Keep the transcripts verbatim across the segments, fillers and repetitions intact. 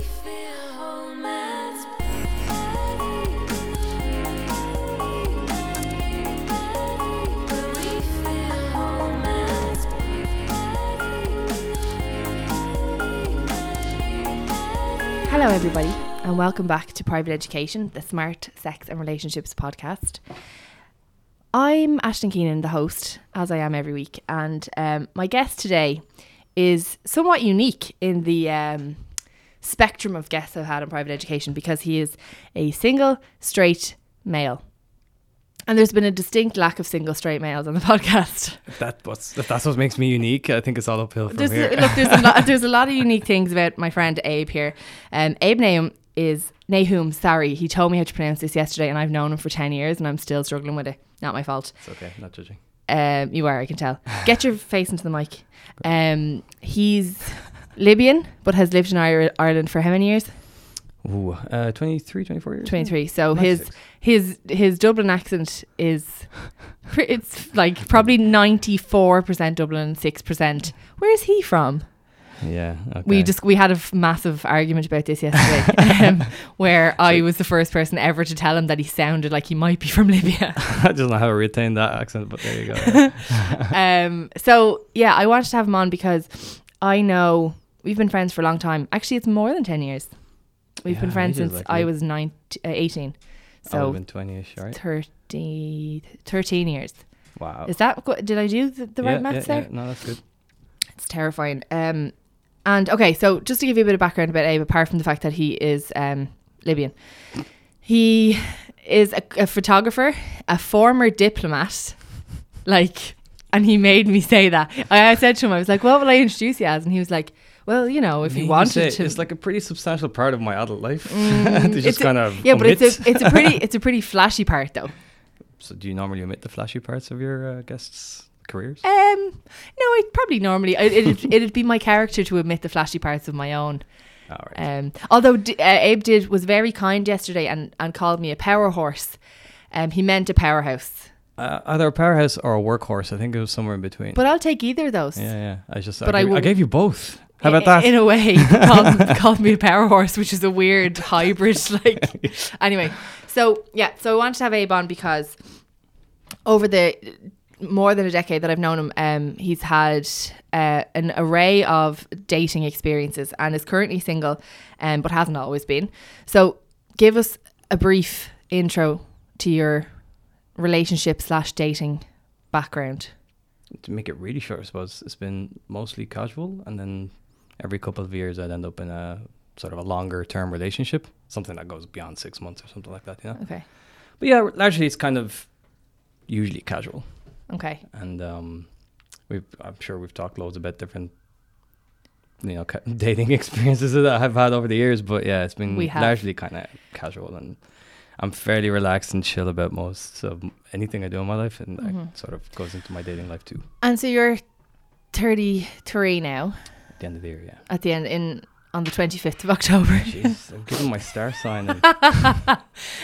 Hello everybody and welcome back to Private Education, the Smart Sex and Relationships podcast. I'm Ashton Keenan, the host, as I am every week, and um, my guest today is somewhat unique in the um, spectrum of guests I've had on Private Education because he is a single, straight male. And there's been a distinct lack of single straight males on the podcast. If, that what's, if that's what makes me unique, I think it's all uphill from there's here. A, look, there's a, lot, there's a lot of unique things about my friend Abe here. Um, Abe Nahum is, Nahum, sorry, he told me how to pronounce this yesterday and I've known him for ten years and I'm still struggling with it. Not my fault. It's okay, not judging. Um, you are, I can tell. Get your face into the mic. Um, he's Libyan, but has lived in Ireland for how many years? Ooh, uh, twenty-three, twenty-four years? twenty-three. So his, his his Dublin accent is, it's like probably ninety-four percent Dublin and six percent. Where is he from? Yeah, okay. We just we had a f- massive argument about this yesterday, um, where so I was the first person ever to tell him that he sounded like he might be from Libya. I don't know how to retain that accent, but there you go. um, so yeah, I wanted to have him on because I know we've been friends for a long time. Actually, it's more than ten years. We've yeah, been friends since like I was nineteen, uh, eighteen. So I've been twenty-ish, right? thirty, thirteen years. Wow. Is that, did I do the, the yeah, right maths yeah, there? Yeah. No, that's good. It's terrifying. Um, and okay, so just to give you a bit of background about Abe, apart from the fact that he is um, Libyan, he is a, a photographer, a former diplomat, like, and he made me say that. I, I said to him, I was like, what will I introduce you as? And he was like, well, you know, if you, you wanted to, it's like a pretty substantial part of my adult life. Mm, to just kind of yeah, omit. but it's a it's a pretty it's a pretty flashy part though. So do you normally omit the flashy parts of your uh, guests' careers? Um, no, I probably normally it, it'd it'd be my character to omit the flashy parts of my own. Oh, right. Um, although d- uh, Abe did was very kind yesterday and and called me a power horse. Um, he meant a powerhouse. Uh, either a powerhouse or a workhorse. I think it was somewhere in between. But I'll take either of those. Yeah, yeah. I just But I, I gave, will- I gave you both. How about that? In a way, he called, called me a power horse, which is a weird hybrid. Like, anyway, so yeah, so I wanted to have Abe on because over the more than a decade that I've known him, um, he's had uh, an array of dating experiences and is currently single, um, but hasn't always been. So, give us a brief intro to your relationship slash dating background. To make it really short, I suppose it's been mostly casual, and then every couple of years I'd end up in a sort of a longer term relationship, something that goes beyond six months or something like that, you know. Okay. But yeah, largely it's kind of usually casual. Okay. And um, we've I'm sure we've talked loads about different, you know, ca- dating experiences that I've had over the years. But yeah, it's been We have. largely kind of casual, and I'm fairly relaxed and chill about most of anything I do in my life, and Mhm. that sort of goes into my dating life too. And so you're thirty-three now. At the end of the year, yeah. At the end, in on the twenty-fifth of October. Jeez, I've given my star sign and uh,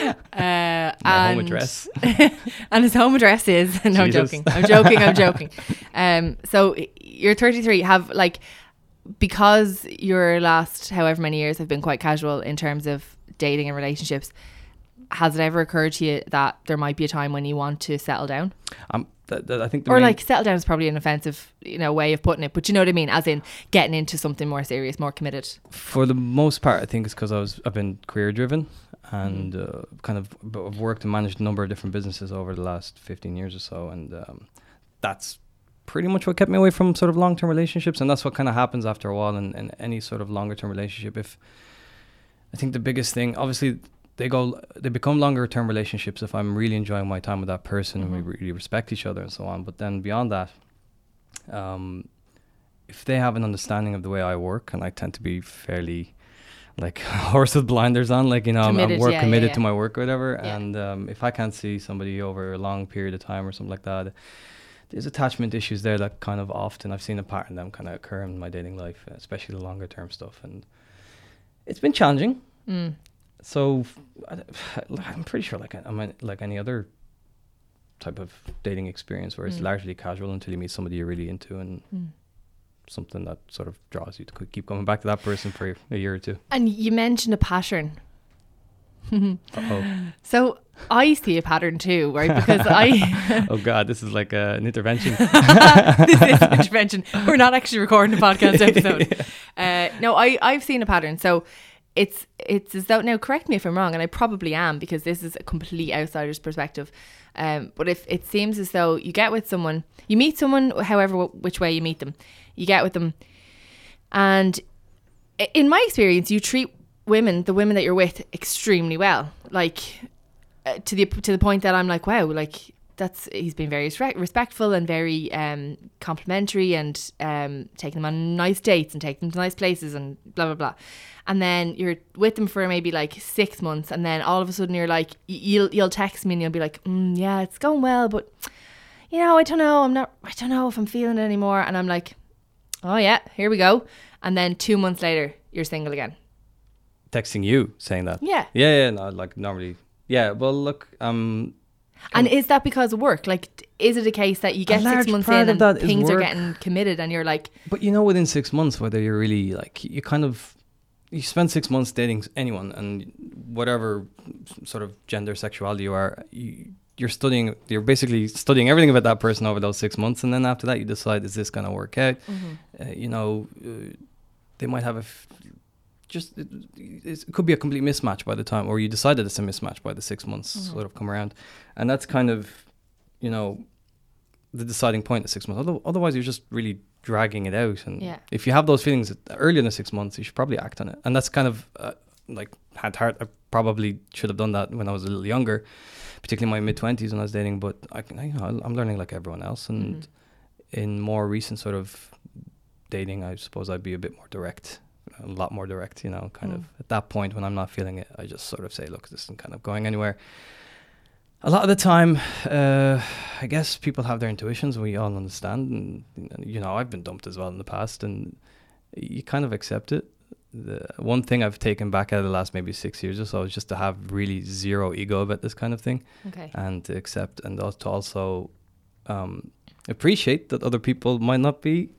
my and, home address. and his home address is no, I'm Jesus. joking. I'm joking. I'm joking. Um, so you're thirty-three. Have like because your last however many years have been quite casual in terms of dating and relationships. Has it ever occurred to you that there might be a time when you want to settle down? Um, th- th- I think the Or main- like settle down is probably an offensive, you know, way of putting it, but you know what I mean, as in getting into something more serious, more committed. for the most part, I think it's because I was I've been career driven and uh, kind of b- I've worked and managed a number of different businesses over the last fifteen years or so, and um, that's pretty much what kept me away from sort of long term relationships, and that's what kind of happens after a while in, in any sort of longer term relationship. If I think the biggest thing, obviously. They go. They become longer term relationships if I'm really enjoying my time with that person Mm-hmm. and we really respect each other and so on. But then beyond that, um, if they have an understanding of the way I work, and I tend to be fairly like horse with blinders on, like, you know, Committed, I'm, I'm work yeah, committed yeah, yeah. to my work or whatever. Yeah. And um, if I can't see somebody over a long period of time or something like that, there's attachment issues there that kind of often I've seen a pattern of them kind of occur in my dating life, especially the longer term stuff. And it's been challenging. Mm. So I- I'm pretty sure like I mean, like any other type of dating experience where it's Mm. largely casual until you meet somebody you're really into and Mm. something that sort of draws you to keep coming back to that person for a year or two. And you mentioned a pattern. Uh-oh. So I see a pattern too, right? Because I... oh God, this is like uh, an intervention. This is an intervention. We're not actually recording a podcast episode. yeah. uh, no, I, I've seen a pattern. So it's it's as though... Now, correct me if I'm wrong, and I probably am, because this is a complete outsider's perspective. Um, but if it seems as though you get with someone, you meet someone, however w- which way you meet them, you get with them, and in my experience, you treat women, the women that you're with, extremely well. Like uh, to the to the point that I'm like, wow, like that's he's been very respe- respectful and very um, complimentary, and um, taking them on nice dates and taking them to nice places and blah blah blah. And then you're with them for maybe like six months, and then all of a sudden you're like, you'll you'll text me and you'll be like, mm, yeah, it's going well, but you know, I don't know, I'm not, I don't know if I'm feeling it anymore. And I'm like, oh yeah, here we go. And then two months later, you're single again. Texting you saying that. Yeah. Yeah, yeah, no, like normally. Yeah, well, look, um... And is that because of work? Like, is it a case that you get six months in and things are getting committed and you're like... But you know, within six months, whether you're really like, you kind of, you spend six months dating anyone, and whatever sort of gender, sexuality you are, you, you're studying, you're basically studying everything about that person over those six months. And then after that, you decide, is this going to work out? Mm-hmm. Uh, you know, uh, they might have a... F- just it, it could be a complete mismatch by the time, or you decided it's a mismatch by the six months mm-hmm. sort of come around, and that's kind of, you know, the deciding point at six months. Although otherwise you're just really dragging it out, and yeah. if you have those feelings earlier than six months, you should probably act on it. And that's kind of uh, like had heart. I probably should have done that when I was a little younger, particularly in my mid twenties when I was dating. But I, you know, I'm learning like everyone else, and mm-hmm. in more recent sort of dating, I suppose I'd be a bit more direct. A lot more direct, you know, kind mm. of at that point when I'm not feeling it, I just sort of say, look, this isn't kind of going anywhere. A lot of the time, uh, I guess people have their intuitions, we all understand, and, you know, I've been dumped as well in the past, and you kind of accept it. The one thing I've taken back out of the last maybe six years or so is just to have really zero ego about this kind of thing, okay. and to accept, and to also um, appreciate that other people might not be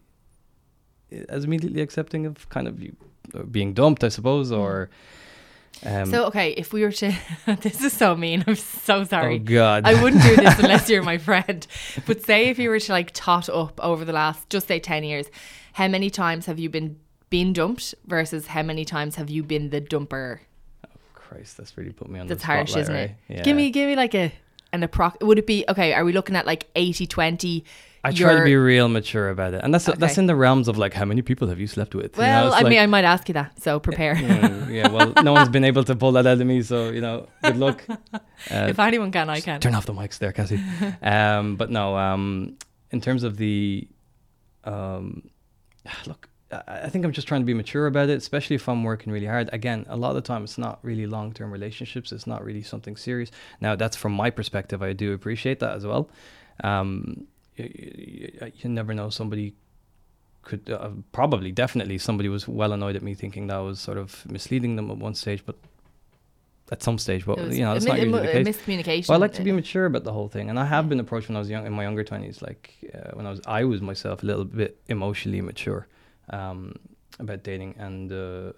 as immediately accepting of kind of you being dumped, I suppose, or um, so okay, if we were to this is so mean, I'm so sorry. Oh God, I wouldn't do this unless you're my friend, but say if you were to like tot up over the last, just say ten years, how many times have you been been dumped versus how many times have you been the dumper? Oh Christ, that's really put me on that's the spotlight, harsh, isn't right? it? Yeah. Give me give me like a an approx. Would it be okay? Are we looking at like eighty twenty? I try to be real mature about it, and that's okay. that's in the realms of like, how many people have you slept with? Well, you know, I like, mean, I might ask you that, so prepare. mm, yeah, well, no one's been able to pull that out of me, so you know, good luck. Uh, if anyone can, I can. Turn off the mics there, Cassie. um, but no, um, in terms of the, um, look, I think I'm just trying to be mature about it, especially if I'm working really hard. Again, a lot of the time it's not really long-term relationships. It's not really something serious. Now, that's from my perspective. I do appreciate that as well. Um, you, you, you never know. Somebody could uh, probably, definitely, somebody was well annoyed at me thinking that I was sort of misleading them at one stage, but at some stage, but you know, that's mi- not usually a the case. Miscommunication. Well, I like to be mature about the whole thing, and I have been approached when I was young, in my younger twenties, like uh, when I was, I was myself a little bit emotionally mature. Um, about dating, and uh,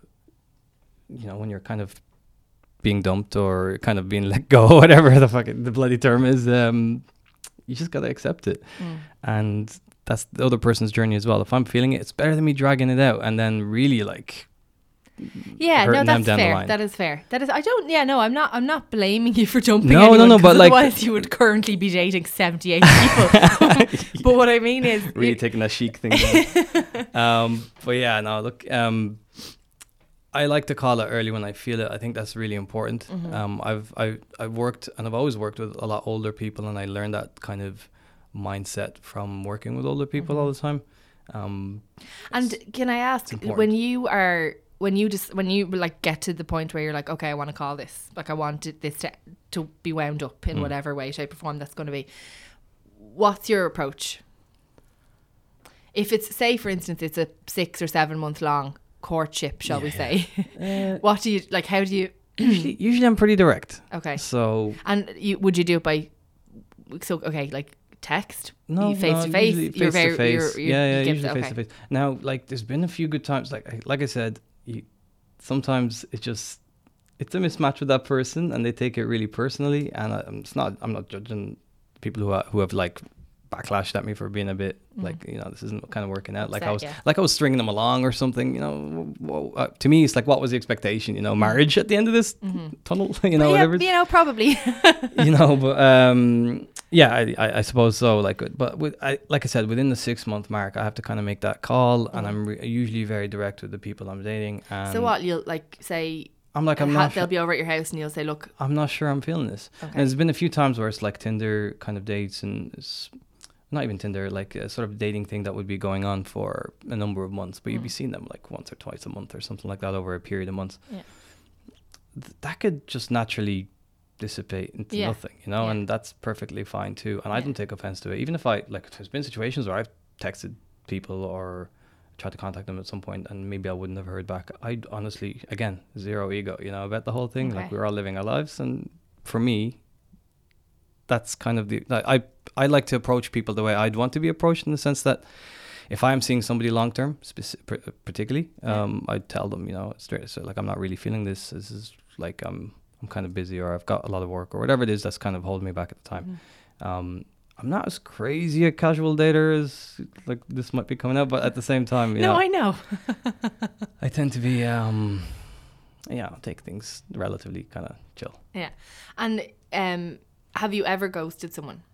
you know, when you're kind of being dumped or kind of being let go, whatever the fuck the bloody term is, um, you just gotta accept it, mm. and that's the other person's journey as well. If I'm feeling it, it's better than me dragging it out and then really like. Yeah, no, that's fair. That is fair. That is. I don't. Yeah, no, I'm not. I'm not blaming you for dumping. No, anyone, no, no. But like, otherwise you would currently be dating seventy-eight people. But what I mean is, really taking that chic thing. um, but yeah, no. Look, um, I like to call it early when I feel it. I think that's really important. Mm-hmm. Um, I've I I've worked and I've always worked with a lot older people, and I learned that kind of mindset from working with older people mm-hmm. all the time. Um, and can I ask, when you are when you just when you like get to the point where you're like, okay, I want to call this, like I want it, this to to be wound up in mm. whatever way, shape or form that's going to be, what's your approach? If it's, say for instance, it's a six or seven month long courtship, shall yeah, we say, yeah. uh, what do you like, how do you usually, usually I'm pretty direct. Okay, so and you would you do it by so okay like text? No, You face no, to face. usually You're face to very face. you're- you're- Yeah, you yeah, give- usually okay. face to face. Now, like, there's been a few good times. Like, I- like I said, you, sometimes it just it's a mismatch with that person, and they take it really personally. And I, it's not. I'm not judging people who are, who have like backlashed at me for being a bit Mm. like, you know, this isn't kind of working out. Like Upset, I was yeah. like I was stringing them along or something. You know, Whoa, uh, to me, it's like, what was the expectation? You know, marriage at the end of this Mhm. tunnel. You know, yeah, whatever. you know, probably. You know, but um, yeah, I, I, I suppose so. Like, but with I, like I said, within the six month mark, I have to kind of make that call, and Mhm. I'm re- usually very direct with the people I'm dating. And So what you'll like say? I'm like, I'm ha- not. they'll be over at your house, and you'll say, "Look, I'm not sure I'm feeling this. okay. And there's been a few times where it's like Tinder kind of dates, and it's not even Tinder, like a sort of dating thing that would be going on for a number of months, but you'd be Mm. seeing them like once or twice a month or something like that over a period of months. Yeah. Th- that could just naturally dissipate into Yeah. nothing, you know, Yeah. and that's perfectly fine too. And I Yeah. don't take offense to it, even if I like. There's been situations where I've texted people or tried to contact them at some point, and maybe I wouldn't have heard back. I honestly, again, zero ego, you know, about the whole thing. Like, Okay. we're all living our lives, and for me, that's kind of the like, I I like to approach people the way I'd want to be approached, in the sense that if I'm seeing somebody long term, speci- pr- particularly, Yeah. um, I'd tell them, you know, straight, so like, I'm not really feeling this. This is like, I'm I'm kind of busy, or I've got a lot of work, or whatever it is that's kind of holding me back at the time. Mhm. Um, I'm not as crazy a casual dater as like this might be coming out, but at the same time, you no, know, I know." I tend to be, um, yeah, I'll take things relatively kind of chill. Yeah, and um, have you ever ghosted someone?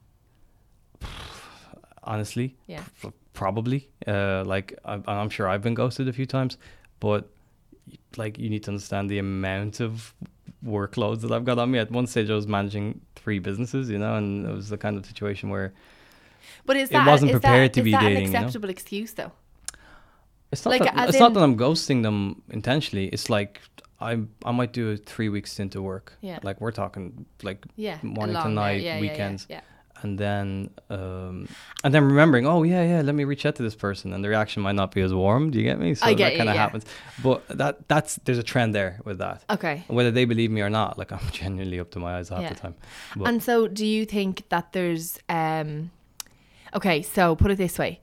Honestly, Yeah. p- probably. Uh, like, I'm, I'm sure I've been ghosted a few times, but like, you need to understand the amount of workloads that I've got on me. At one stage, I was managing three businesses, you know, and it was the kind of situation where But is It that wasn't is prepared that, to is be that dating, an you know? acceptable excuse though? it's not Like, that, as it's not in- that I'm ghosting them intentionally. It's like I I might do a three week stint of work. Yeah. Like, we're talking like Yeah, morning to along there. night, Yeah, yeah, yeah, weekends. Yeah, and then um and then remembering, oh yeah, yeah, let me reach out to this person, and the reaction might not be as warm. Do you get me? So I get that you, kind of yeah. happens. But that that's there's a trend there with that. Okay. Whether they believe me or not, like, I'm genuinely up to my eyes half Yeah. the time. But And so, do you think that there's um, okay? So put it this way: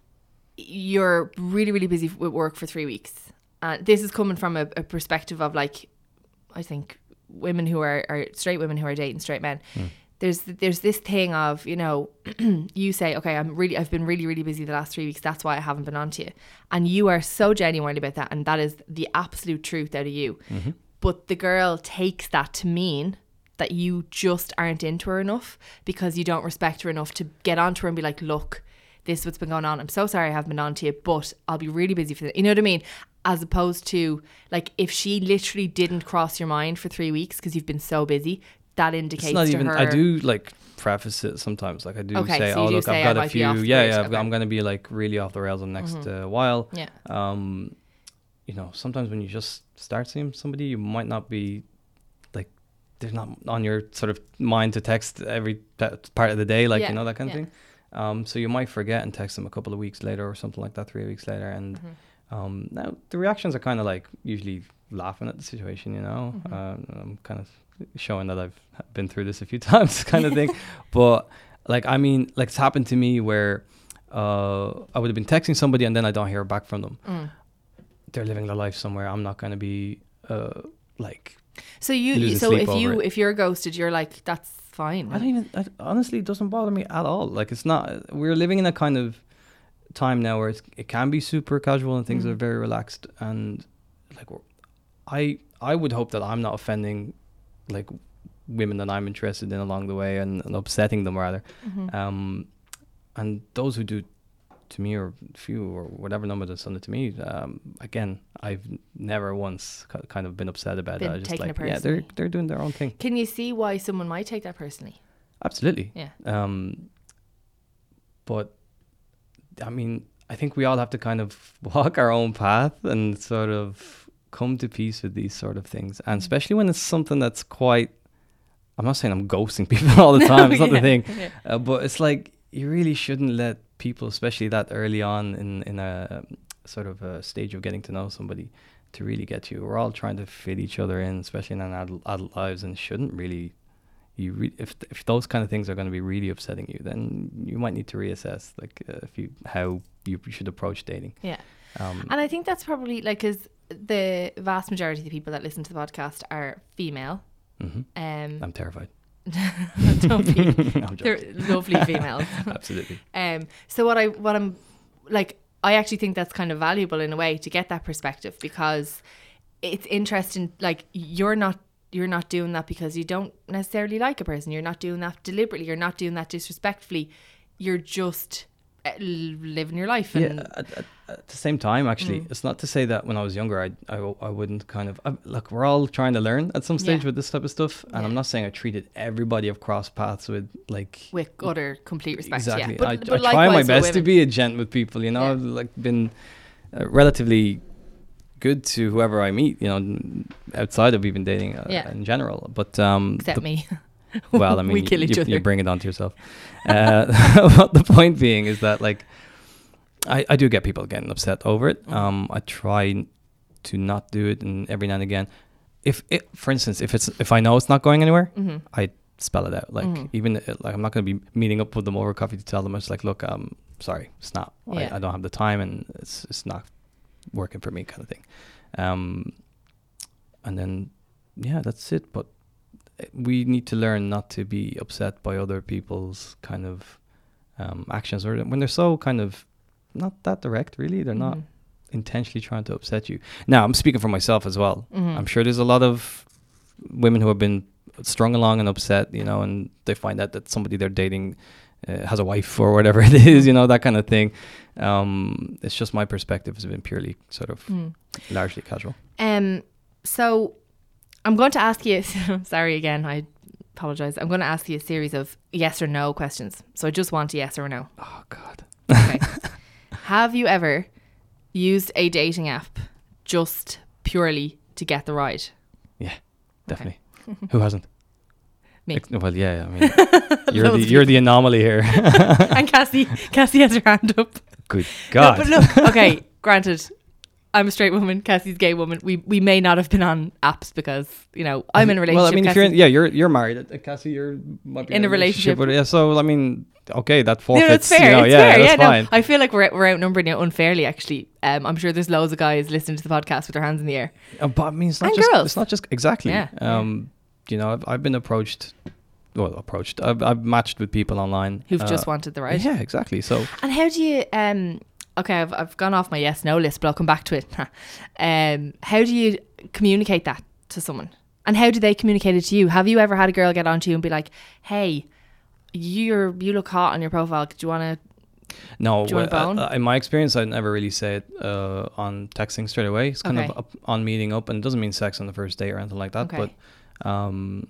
you're really, really busy with work for three weeks, and this is coming from a, a perspective of like, I think women who are, are straight women who are dating straight men. Mm. There's there's this thing of, you know, you say, okay, I'm really I've been really really busy the last three weeks. That's why I haven't been on to you, and you are so genuine about that, and that is the absolute truth out of you. Mhm. But the girl takes that to mean that you just aren't into her enough because you don't respect her enough to get onto her and be like, look, this is what's been going on. I'm so sorry I haven't been on to you, but I'll be really busy for that. You know what I mean? As opposed to, like, if she literally didn't cross your mind for three weeks because you've been so busy, that indicates it's not to even. her. I do like preface it sometimes. Like, I do Okay, say, so you oh do look, say, I've "I got a might be few. off the Yeah, grid," yeah, I've okay. got, I'm going to be like really off the rails in the next Mhm. uh, while. Yeah. Um, you know, sometimes when you just start seeing somebody, you might not be like, they're not on your sort of mind to text every p- part of the day, like, Yeah, you know, that kind of yeah. thing. Um, so you might forget and text them a couple of weeks later or something like that, three weeks later. And Mhm. um, now the reactions are kind of like usually laughing at the situation, you know. Mhm. Um, I'm kind of showing that I've been through this a few times, kind of thing. But like, I mean, like, it's happened to me where uh, I would have been texting somebody and then I don't hear back from them. Mm. They're living their life somewhere. I'm not going to be uh, like, So you, losing so sleep if over you, it. if you're ghosted, you're like, that's fine. I don't even, I, honestly, it doesn't bother me at all. Like, it's not, we're living in a kind of time now where it's, it can be super casual and things Mhm. are very relaxed. And like, we're- I, I would hope that I'm not offending like women that I'm interested in along the way, and, and upsetting them rather. Mhm. Um, and those who do to me, or few or whatever number that's done it to me, um, again, I've never once ki- kind of been upset about Been it. I just taking like, it yeah, they're personally. they're doing their own thing. Can you see why someone might take that personally? Absolutely. Yeah. Um, but I mean, I think we all have to kind of walk our own path and sort of come to peace with these sort of things, and especially when it's something that's quite. I'm not saying I'm ghosting people all the time. It's not the Yeah, thing, yeah. uh, but it's like, you really shouldn't let people, especially that early on in in a sort of a stage of getting to know somebody, to really get you. We're all trying to fit each other in, especially in our adult, adult lives, and shouldn't really, you re- if if those kind of things are going to be really upsetting you, then you might need to reassess like uh, if you how you should approach dating. Yeah. Um, And I think that's probably like, because the vast majority of the people that listen to the podcast are female. mhm. Um, I'm terrified. don't be. I'm They're joking. lovely females. Absolutely. Um, so what I what I'm like, I actually think that's kind of valuable in a way to get that perspective, because it's interesting. Like, you're not you're not doing that because you don't necessarily like a person. You're not doing that deliberately. You're not doing that disrespectfully. You're just uh, living your life. And Yeah. At, at, at the same time, actually, Mm. it's not to say that when I was younger, I I, w- I wouldn't kind of I, look. We're all trying to learn at some stage Yeah. with this type of stuff, and Yeah. I'm not saying I treated everybody I've crossed paths with like with utter complete respect. exactly. Yeah. But, I, but I try my likewise with best to women. be a gent with people. You know, Yeah. I've like been uh, relatively good to whoever I meet. You know, n- outside of even dating uh, Yeah. in general. But um, Except the- me. well, I mean, we you, kill each you, other. you bring it onto yourself. Uh, but the point being is that like I, I do get people getting upset over it. Mhm. Um, I try to not do it, and every now and again, if it, for instance, if it's if I know it's not going anywhere, Mhm. I spell it out. Like Mhm. even uh, like I'm not going to be meeting up with them over coffee to tell them it's like, look, um, sorry, it's not. Yeah. I, I don't have the time, and it's it's not working for me, kind of thing. Um, and then yeah, that's it. But we need to learn not to be upset by other people's kind of um, actions, or when they're so kind of not that direct. Really, they're not Mhm. intentionally trying to upset you. Now, I'm speaking for myself as well. Mhm. I'm sure there's a lot of women who have been strung along and upset, you know, and they find out that somebody they're dating uh, has a wife or whatever it is, you know, that kind of thing. Um, it's just my perspective has been purely sort of Mm. largely casual. Um, so I'm going to ask you, sorry again, I apologize. I'm going to ask you a series of yes or no questions. So I just want a yes or a no. Oh, God. Okay. Have you ever used a dating app just purely to get the ride? Yeah, definitely. Who hasn't? Me. Ex- Well, yeah, I mean, you're the Loads of you're the anomaly here. And Cassie, Cassie has her hand up. Good No, God. but look, okay, granted, I'm a straight woman, Cassie's a gay woman. We we may not have been on apps because, you know, I'm in a relationship. Well, I mean, if you're in, Cassie- yeah, you're you're married, uh, Cassie. You're might be In a relationship. but yeah. So I mean, okay, that No, forfeits. it's fair. You know, it's yeah, fair. that's Yeah, fine. no, I feel like we're we're outnumbering you unfairly. Actually, um, I'm sure there's loads of guys listening to the podcast with their hands in the air. Uh, but I mean, it's not And just girls. it's not just exactly. Yeah, Um, you know, I've I've been approached. Well, approached. I've I've matched with people online Who've uh, just wanted the ride. Yeah, exactly. So And how do you um okay, I've I've gone off my yes no list, but I'll come back to it. um how do you communicate that to someone? And how do they communicate it to you? Have you ever had a girl get on to you and be like, "Hey, you're you look hot on your profile. Do you want to no, Do you want well, a bone? uh, in my experience, I never really say it uh, on texting straight away. It's kind Okay. of up on meeting up, and it doesn't mean sex on the first date or anything like that. Okay. But um,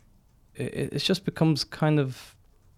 it, it just becomes kind of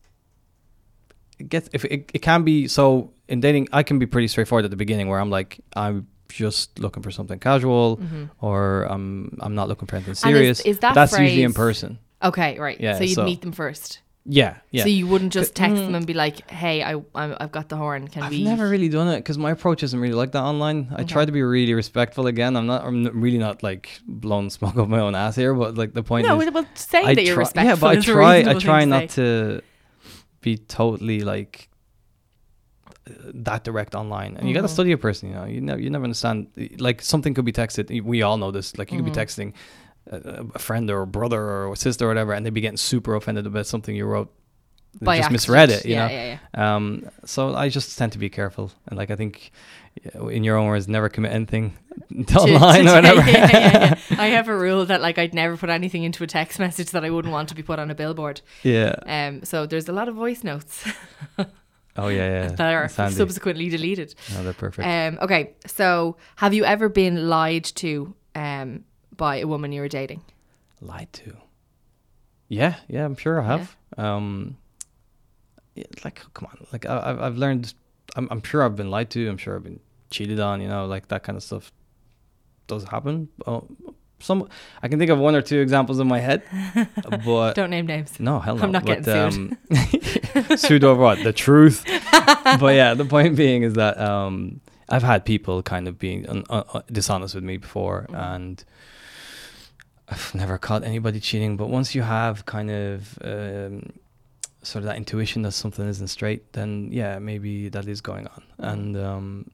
it gets if it, it can be so in dating. I can be pretty straightforward at the beginning, where I'm like, I'm just looking for something casual, Mhm. or I'm I'm not looking for anything And is- serious. is that But that's usually in phrase- person. Okay, right. Yeah, so you'd so- meet them first. Yeah, yeah. So you wouldn't just C- text mm. them and be like, "Hey, I I'm, I've got the horn. Can I've we?" never really done it because my approach isn't really like that online. I Okay. try to be really respectful. Again, I'm not. I'm n- really not like blowing smoke up my own ass here. But like the point No, is, well, saying I that you're try- respectful. Yeah, but I is a try. I reasonable try thing to not say. to be totally like uh, that direct online. And you got to Mhm. study a person. You know, you never you never understand. Like something could be texted. We all know this. Like you could Mhm. be texting a, a friend or a brother or a sister or whatever, and they'd be getting super offended about something you wrote. They By just accident. misread it. You yeah, know. yeah, yeah. Um, so I just tend to be careful, and like I think, yeah, in your own words, never commit anything to online To- or to- whatever. yeah, yeah, yeah. I have a rule that like I'd never put anything into a text message that I wouldn't want to be put on a billboard. Yeah. Um, so there's a lot of voice notes Oh yeah, yeah. that are That's handy. subsequently deleted. No, they're perfect. Um, okay, so have you ever been lied to um, by a woman you were dating? Lied to. Yeah, yeah, I'm sure I have. Um, yeah, like, come on, like I, I've I've learned. I'm I'm sure I've been lied to. I'm sure I've been cheated on. You know, like that kind of stuff does happen. Oh, some I can think of one or two examples in my head, but Don't name names. no, hell no. I'm not but, getting sued. um, sued over what? The truth. But yeah, the point being is that um, I've had people kind of being un- uh, uh, dishonest with me before, Mhm. and I've never caught anybody cheating, but once you have kind of um, sort of that intuition that something isn't straight, then yeah, maybe that is going on. And um,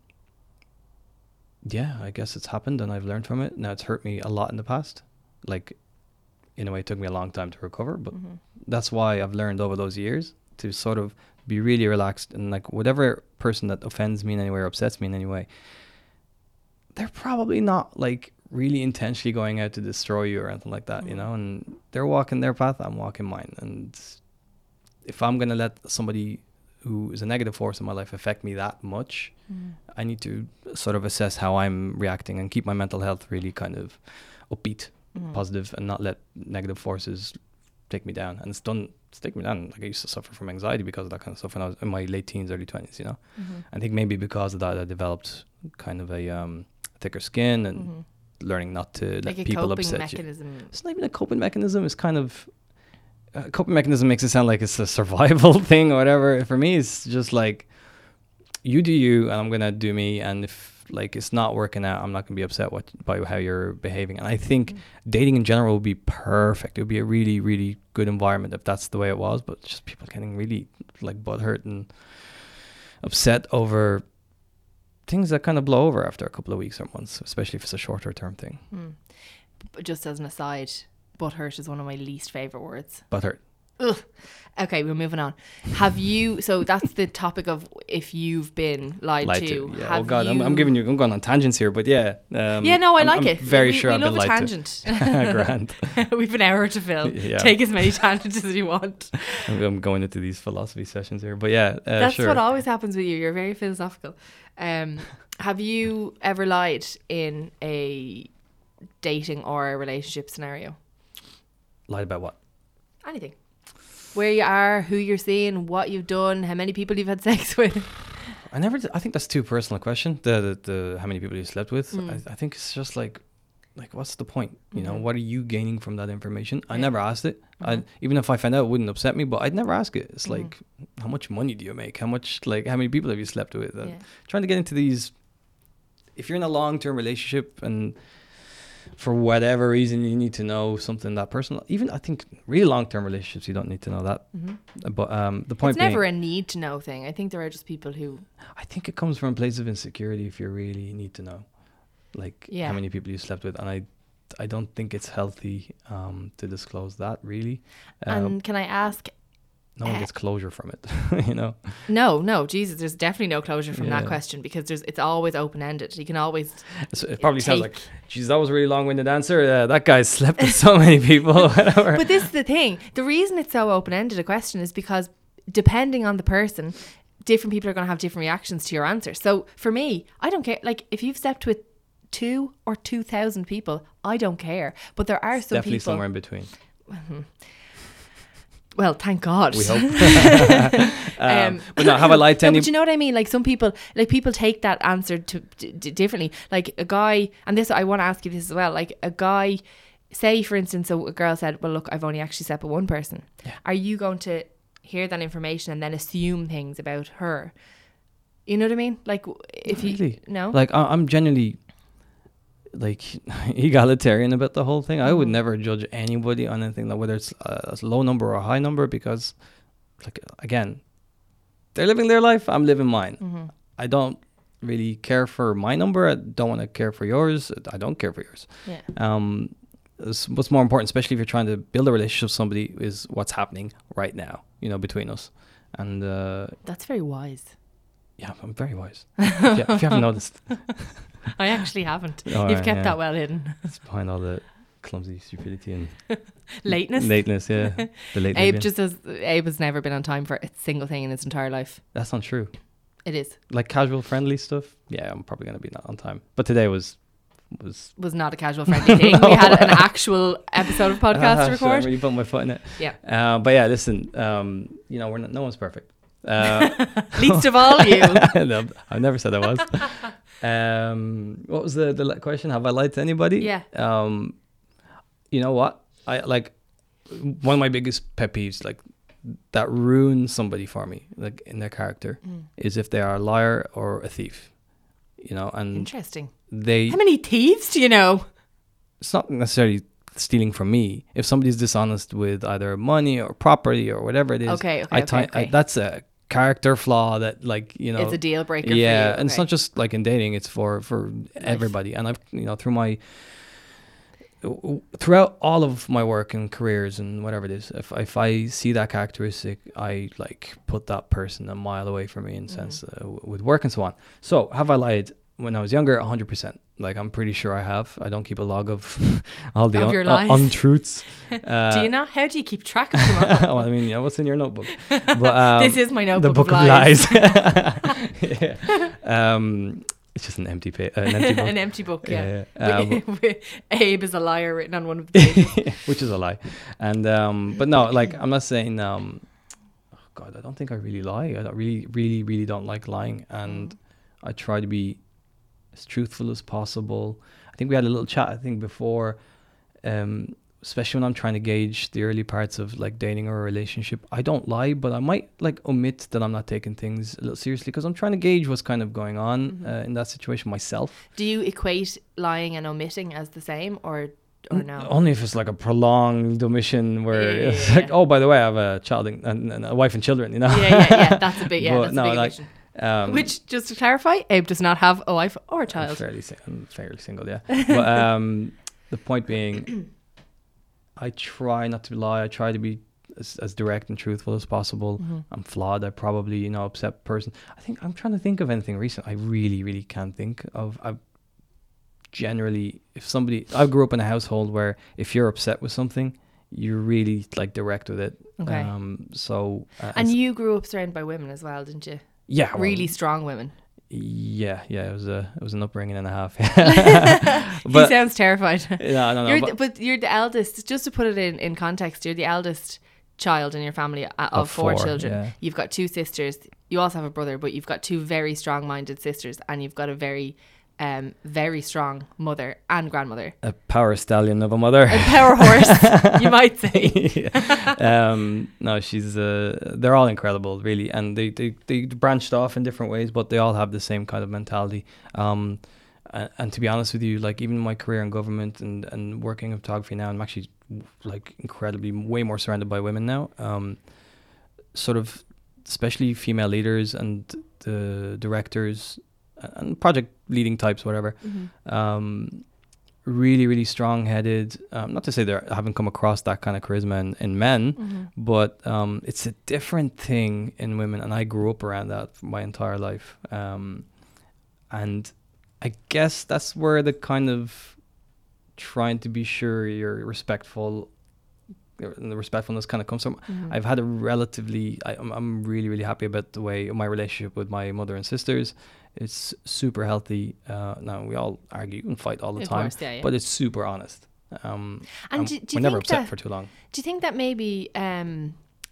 yeah, I guess it's happened and I've learned from it. Now, it's hurt me a lot in the past. Like, in a way, it took me a long time to recover, but mm-hmm. that's why I've learned over those years to sort of be really relaxed, and like whatever person that offends me in any way or upsets me in any way, they're probably not like really intentionally going out to destroy you or anything like that, mm-hmm. you know, and they're walking their path, I'm walking mine. And if I'm going to let somebody who is a negative force in my life affect me that much, mm. I need to sort of assess how I'm reacting and keep my mental health really kind of upbeat, mm. positive, and not let negative forces take me down. And it's done, it's taken me down. Like, I used to suffer from anxiety because of that kind of stuff when I was in my late teens, early twenties, you know. Mm-hmm. I think maybe because of that, I developed kind of a um, thicker skin and mm-hmm. learning not to like let a people coping upset mechanism. you. It's not even a coping mechanism. It's kind of a coping mechanism makes it sound like it's a survival thing or whatever. For me, it's just like, you do you and I'm gonna do me, and if like it's not working out, I'm not gonna be upset what, by how you're behaving. And I think mm. dating in general would be perfect. It would be a really, really good environment if that's the way it was. But just people getting really like butthurt and upset over things that kind of blow over after a couple of weeks or months, especially if it's a shorter term thing. Mm. But just as an aside, butthurt is one of my least favorite words. Butthurt. Ugh. Okay, we're moving on. Have you, so that's the topic of if you've been lied, lied to. to. Yeah. Have oh God, you, I'm, I'm giving you, I'm going on tangents here, but yeah. Um, yeah, no, I I'm, like I'm it. very we, sure we I've love been a lied tangent. to. Grand. We've an hour to fill. Yeah. Take as many tangents as you want. I'm, I'm going into these philosophy sessions here, but yeah, uh, that's sure. what always happens with you. You're very philosophical. Um, have you ever lied in a dating or a relationship scenario? Lied about what? Anything. Where you are, who you're seeing, what you've done, how many people you've had sex with. I never did, I think that's too personal a question, the, the the how many people you slept with. Mm. I, I think it's just like like what's the point, you mm-hmm. know, what are you gaining from that information? I yeah. never asked it. Mm-hmm. I even if I found out, it wouldn't upset me, but I'd never ask it. It's mm-hmm. like, how much money do you make, how much, like how many people have you slept with? And yeah. trying to get into these, if you're in a long-term relationship and for whatever reason you need to know something that personal, even I think really long-term relationships you don't need to know that, mm-hmm. but um the point it's never being, a need to know thing. I think there are just people who, I think it comes from a place of insecurity if you really need to know, like yeah. how many people you slept with, and I I don't think it's healthy um to disclose that really. Um, and can I ask, no one gets closure from it, you know? No, no, Jesus, there's definitely no closure from yeah. that question, because there's it's always open-ended. You can always so it probably take. Sounds like, geez, that was a really long-winded answer. Uh, that guy slept with so many people. Whatever. But this is the thing. The reason it's so open-ended a question is because depending on the person, different people are going to have different reactions to your answer. So for me, I don't care. Like, if you've slept with two or two thousand people, I don't care. But there are it's some definitely people... somewhere in between. Mm-hmm. Well, thank God. We hope. um, um, but no, have I lied to no, any... But you know what I mean? Like, some people, like people take that answer to d- d- differently. Like a guy, and this, I want to ask you this as well. Like a guy, say for instance, a girl said, well, look, I've only actually slept with one person. Yeah. Are you going to hear that information and then assume things about her? You know what I mean? Like if Not really. you, no? Like I, I'm genuinely like egalitarian about the whole thing. I would never judge anybody on anything, like whether it's a low number or a high number, because like again, they're living their life, I'm living mine. Mm-hmm. I don't really care for my number. I don't want to care for yours. I don't care for yours. Yeah. Um, what's more important, especially if you're trying to build a relationship with somebody, is what's happening right now, you know, between us. And uh, that's very wise. Yeah, I'm very wise. Yeah, if you haven't noticed. I actually haven't. Oh, You've right, kept yeah. that well hidden. It's behind all the clumsy stupidity and lateness. Lateness, yeah. The late Abe just says Abe has never been on time for a single thing in his entire life. That's not true. It is. Like casual friendly stuff. Yeah, I'm probably gonna be not on time. But today was was was not a casual friendly thing. We had an actual episode of podcast uh, to record. Sure, I really put my foot in it. Yeah. Uh, but yeah, listen. Um, you know, we're not, no one's perfect. Uh, Least of all you. No, I never said I was. Um, what was the, the question? Have I lied to anybody? Yeah. Um, you know what? I like one of my biggest pet peeves, like that ruins somebody for me, like in their character, mm. is if they are a liar or a thief. You know, and interesting. They. How many thieves do you know? It's not necessarily stealing from me. If somebody's dishonest with either money or property or whatever it is, Okay, okay, I, okay, ti- I okay. that's a character flaw that, like, you know, It's a deal breaker. yeah, for you. and it's Okay. not just like in dating; it's for for everybody. And I've, you know, through my throughout all of my work and careers and whatever it is, if if I see that characteristic, I like put that person a mile away from me in a sense, uh, w- with work and so on. So have I lied when I was younger? one hundred percent. Like, I'm pretty sure I have. I don't keep a log of all the Of un- your uh, lies. untruths. Uh, Do you not? How do you keep track of them all? well, I mean, yeah, what's in your notebook? But, um, This is my notebook the book of of lies. lies. Yeah. Um, it's just an empty pa- uh, an empty book. An empty book, yeah. Yeah, yeah. With- Abe is a liar written on one of the pages. Which is a lie. And um, but no, like, I'm not saying. Um, oh God, I don't think I really lie. I don't really, really, really don't like lying, and I try to be as truthful as possible. I think we had a little chat, I think, before, um, especially when I'm trying to gauge the early parts of like dating or a relationship. I don't lie, but I might like omit that I'm not taking things a little seriously because I'm trying to gauge what's kind of going on Mm-hmm. uh, in that situation myself. Do you equate lying and omitting as the same, or or no? Only if it's like a prolonged omission where Yeah, yeah, it's yeah, like, yeah. oh, by the way, I have a child and, and, and a wife and children, you know? Yeah, yeah, yeah. That's a big, yeah, But that's no, a big like, omission. Um, Which, just to clarify, Abe does not have a wife or a I'm child. fairly, sing- I'm fairly single, yeah. But um, the point being, I try not to lie. I try to be as, as direct and truthful as possible. Mm-hmm. I'm flawed. I probably, you know, upset a person. I think I'm trying to think of anything recent. I really, really can't think of. I generally, if somebody, I grew up in a household where if you're upset with something, you're really like direct with it. Okay. Um. So. Uh, And s- you grew up surrounded by women as well, didn't you? yeah. well, Really strong women. Yeah. Yeah. It was a. It was an upbringing and a half. he But sounds terrified. no, no, no. You're but- the, but you're the eldest. Just to put it in, in context, you're the eldest child in your family uh, of, Of four, four, children. yeah. You've got two sisters. You also have a brother, but you've got two very strong-minded sisters, and you've got a very, um, very strong mother and grandmother. a power stallion of a mother. A power horse, you might say. um, no, she's. Uh, they're all incredible, really, and they, they they branched off in different ways, but they all have the same kind of mentality. Um, and, and to be honest with you, like even my career in government and and working in photography now, I'm actually like incredibly way more surrounded by women now. Um, sort of, especially female leaders and the directors and project leading types, whatever. Mm-hmm. Um, really, really strong-headed. Um, not to say they haven't come across that kind of charisma in, in men, Mm-hmm. but um, it's a different thing in women, and I grew up around that for my entire life. Um, and I guess that's where the kind of trying to be sure you're respectful, and the respectfulness kind of comes from. Mm-hmm. I've had a relatively, I, I'm, I'm really, really happy about the way my relationship with my mother and sisters. It's super healthy. Uh, now, we all argue and fight all the Of time, course, yeah, yeah. but it's super honest. Um, And um, do- do we're you never think upset that- for too long. Do you think that maybe um,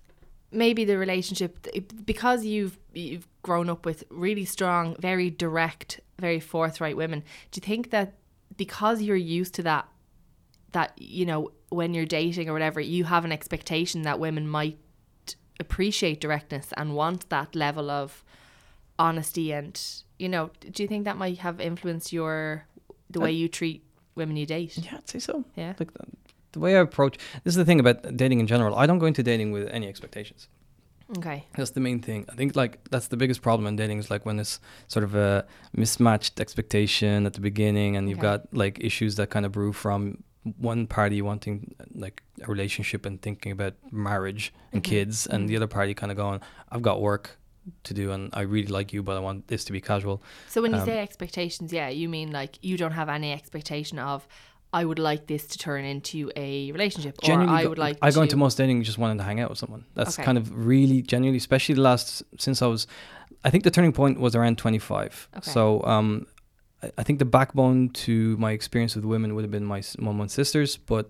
maybe the relationship, because you've you've grown up with really strong, very direct, very forthright women, do you think that because you're used to that, that, you know, when you're dating or whatever, you have an expectation that women might appreciate directness and want that level of honesty, and, you know, do you think that might have influenced your the way you treat women you date? Yeah, I'd say so. Yeah. Like the, the way I approach, this is the thing about dating in general. I don't go into dating with any expectations. Okay. That's the main thing. I think like that's the biggest problem in dating is like when it's sort of a mismatched expectation at the beginning, and you've Okay. got like issues that kind of brew from one party wanting like a relationship and thinking about marriage and Mhm. kids, and Mhm. the other party kind of going, I've got work to do and I really like you, but I want this to be casual. So when you Um, say expectations, yeah, you mean like you don't have any expectation of, I would like this to turn into a relationship, or Genuinely I go- would like I to... go into most dating just wanting to hang out with someone. That's Okay. kind of really genuinely, especially the last, since I was, I think the turning point was around twenty-five. Okay. So um, I, I think the backbone to my experience with women would have been my s- mum and sisters, but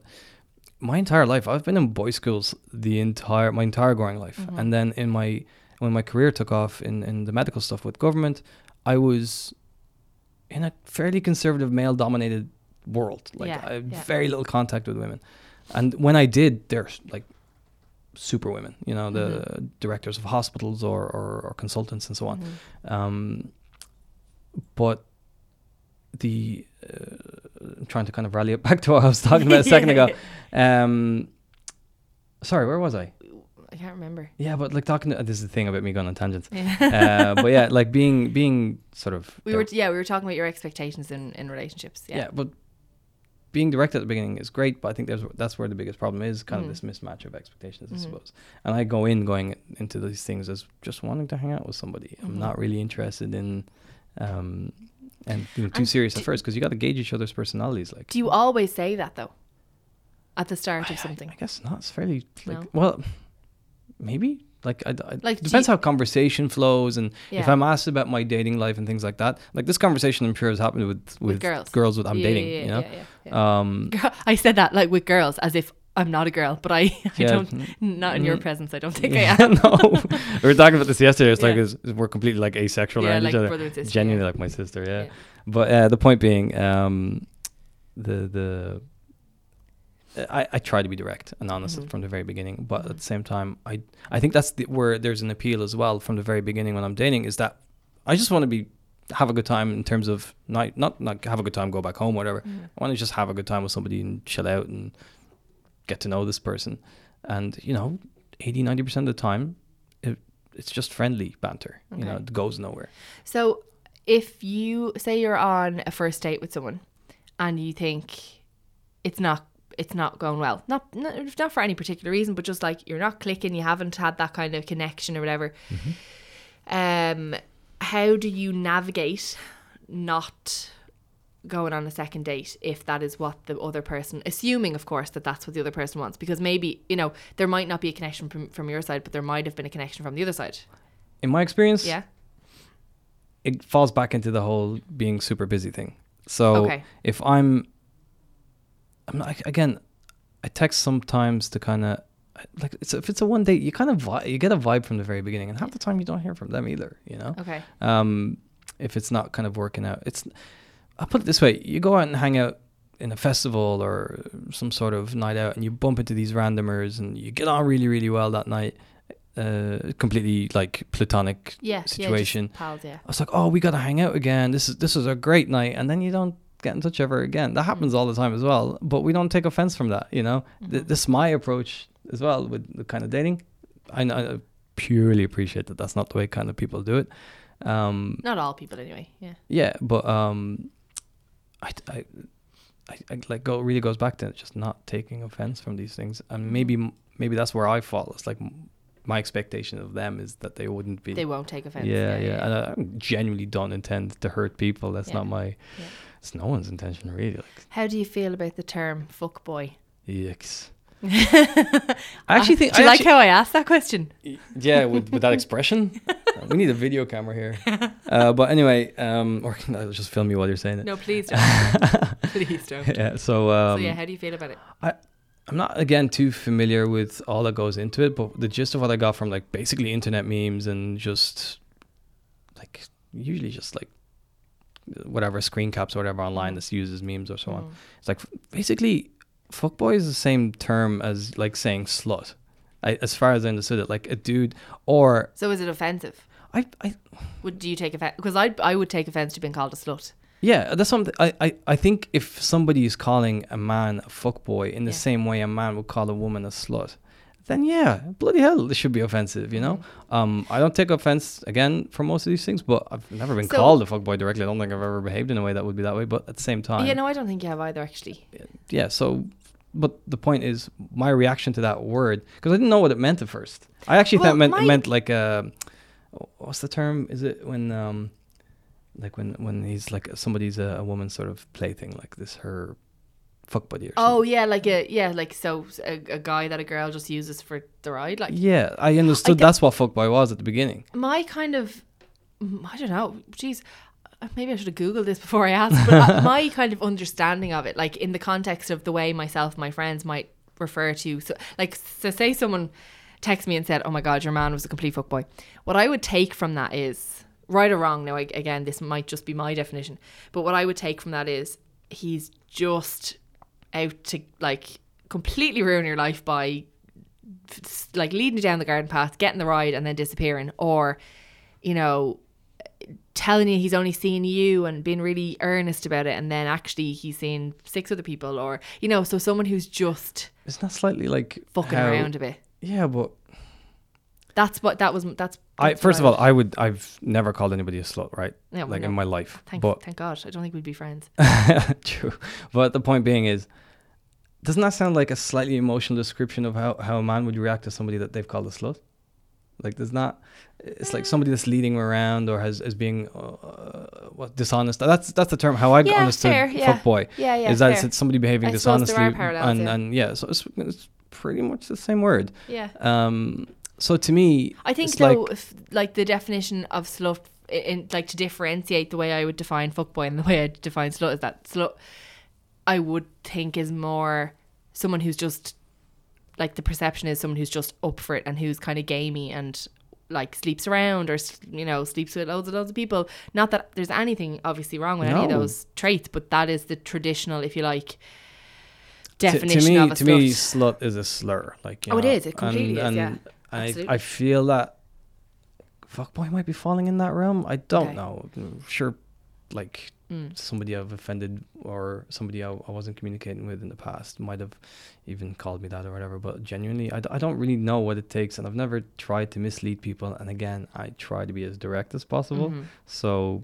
my entire life, I've been in boys' schools the entire, my entire growing life. Mhm. And then in my, when my career took off in, in the medical stuff with government, I was in a fairly conservative male-dominated world. Like Yeah, I had yeah. very little contact with women. And when I did, they're like super women, you know, the Mhm. directors of hospitals or, or, or consultants and so on. Mhm. Um, but the uh, I'm trying to kind of rally it back to what I was talking about a second ago. Um, sorry, where was I? I can't remember. Yeah, but like talking to, this is the thing about me going on tangents. Yeah. uh, but yeah, like being being sort of we were yeah we were talking about your expectations in, in relationships. Yeah. yeah, but being direct at the beginning is great, but I think there's that's where the biggest problem is, kind Mm. of this mismatch of expectations, I Mhm. suppose. And I go in going into these things as just wanting to hang out with somebody. I'm Mhm. not really interested in um and being too And serious do- at first, because you got to gauge each other's personalities. Like, Do you always say that though? At the start I, of something. I, I guess not. It's fairly like No? well, maybe. Like, I, I, Like, do depends you- how conversation flows, and if Yeah. I'm asked about my dating life and things like that. Like this conversation, I'm sure has happened with with, With girls. girls with I'm Yeah, dating. yeah, you know, yeah, yeah, yeah. um, Girl- I said that like with girls as if I'm not a girl, but I, I Yeah. don't, not in your Mm. presence, I don't think yeah, I am. no, we were talking about this yesterday. It's like Yeah. it's, we're completely like asexual Yeah, around like each other. brother and sister, Genuinely yeah. like my sister. Yeah, Yeah. but uh, the point being, um, the the. I, I try to be direct and honest Mhm. from the very beginning, but Mhm. at the same time, I I think that's the, where there's an appeal as well from the very beginning when I'm dating, is that I just want to be have a good time in terms of not not not have a good time, go back home, whatever. Mhm. I want to just have a good time with somebody and chill out and get to know this person, and you know, eighty ninety percent of the time, it it's just friendly banter. You know, Okay. it goes nowhere. So if you say you're on a first date with someone and you think it's not it's not going well, not not, not for any particular reason, but just like you're not clicking, you haven't had that kind of connection or whatever, um how do you navigate not going on a second date if that is what the other person, assuming of course that that's what the other person wants, because maybe, you know, there might not be a connection from, from your side, but there might have been a connection from the other side. In my experience, Yeah. it falls back into the whole being super busy thing. So Okay. if I'm, I'm not, again, I text sometimes to kind of like it's if it's a one date, you kind of vi- you get a vibe from the very beginning, and half the time you don't hear from them either. You know, Okay. um, if it's not kind of working out, it's. I'll put it this way: you go out and hang out in a festival or some sort of night out, and you bump into these randomers, and you get on really, really well that night. Uh, completely like platonic Yeah. situation. Yeah, just pals, yeah. I was like, oh, we got to hang out again. This is this is a great night, and then you don't get in touch ever again. That happens all the time as well, but we don't take offense from that. You know, Th- Mhm. this is my approach as well with the kind of dating. I, I purely appreciate that that's not the way kind of people do it. Um, Not all people anyway. Yeah. yeah, but um, I, I, I, I like go really goes back to just not taking offense from these things, and maybe maybe that's where I fall. It's like m- my expectation of them is that they wouldn't be. They won't take offense. Yeah, yeah, and I, I genuinely don't intend to hurt people. That's Yeah. not my. Yeah. It's no one's intention really. Like, How do you feel about the term fuck boy? yikes. I actually think. Do you I like actually- how I asked that question? Yeah, with, with that expression, Uh, we need a video camera here. Uh, but anyway, um, or I'll just film you while you're saying it. No, please don't. Please don't. Yeah. So. Um, so yeah, how do you feel about it? I'm not again too familiar with all that goes into it, but the gist of what I got from like basically internet memes and just like usually just like whatever screen caps or whatever online that's used as memes or so on. Mm. It's like basically fuckboy is the same term as like saying slut. I, as far as I understood it, like a dude or So is it offensive? I, I Would do you take offense? Because I I would take offense to being called a slut. yeah, that's something I, I, I think if somebody is calling a man a fuckboy in the Yeah. same way a man would call a woman a slut, then yeah, bloody hell, this should be offensive, you know? Mm-hmm. Um, I don't take offense, again, for most of these things, but I've never been So- called a fuckboy directly. I don't think I've ever behaved in a way that would be that way, but at the same time, Yeah, no, I don't think you have either. Actually, yeah, so, but the point is, my reaction to that word, because I didn't know what it meant at first. I actually Well, thought it meant, my- it meant like, uh, what's the term? Is it when, um, like when, when he's like somebody's a, a woman's sort of plaything, like this, her fuck buddy or something. oh yeah, like a yeah, like so a, a guy that a girl just uses for the ride. Like Yeah, I understood I d- that's what fuckboy was at the beginning. my kind of, mm, I don't know. Jeez, uh, maybe I should have googled this before I asked. But uh, my kind of understanding of it, like in the context of the way myself, and my friends might refer to, so like, so say someone texted me and said, "Oh my God, your man was a complete fuckboy." What I would take from that is, right or wrong. Now, I, again, this might just be my definition, but what I would take from that is he's just out to like completely ruin your life by like leading you down the garden path, getting the ride, and then disappearing, or you know, telling you he's only seeing you and being really earnest about it, and then actually he's seeing six other people, or you know, so someone who's just Isn't that slightly like fucking how, around a bit. Yeah, but That's what that was. That's, I that's first what of all, I would I've never called anybody a slut, right? Yeah, well, like no. in my life. Thank, but thank God. I don't think we'd be friends. true. But the point being is, doesn't that sound like a slightly emotional description of how, how a man would react to somebody that they've called a slut? Like, there's not. It's like somebody that's leading around or has as being uh, what dishonest. That's that's the term how I Yeah, understood fair, yeah. fuckboy. Yeah, yeah. is that fair. it's somebody behaving I suppose dishonestly, there are parallels, and yeah. and yeah, so it's, it's pretty much the same word. Yeah. Um. So to me, I think it's though, like, if, like the definition of slut, in, in like to differentiate the way I would define fuckboy and the way I define slut is that slut, I would think is more someone who's just like the perception is someone who's just up for it and who's kind of gamey and like sleeps around or you know sleeps with loads and loads of people. Not that there's anything obviously wrong with any of No. those traits, but that is the traditional, if you like, to, definition to me, of a to slut. me, slut is a slur. Like, you Oh, it know, is. It completely and, is, and yeah. I, Absolutely. I feel that fuckboy might be falling in that realm. I don't Okay. know. Sure, like Mm. somebody I've offended or somebody I, I wasn't communicating with in the past might have even called me that or whatever. But genuinely, I, d- I don't really know what it takes, and I've never tried to mislead people. And again, I try to be as direct as possible. Mhm. So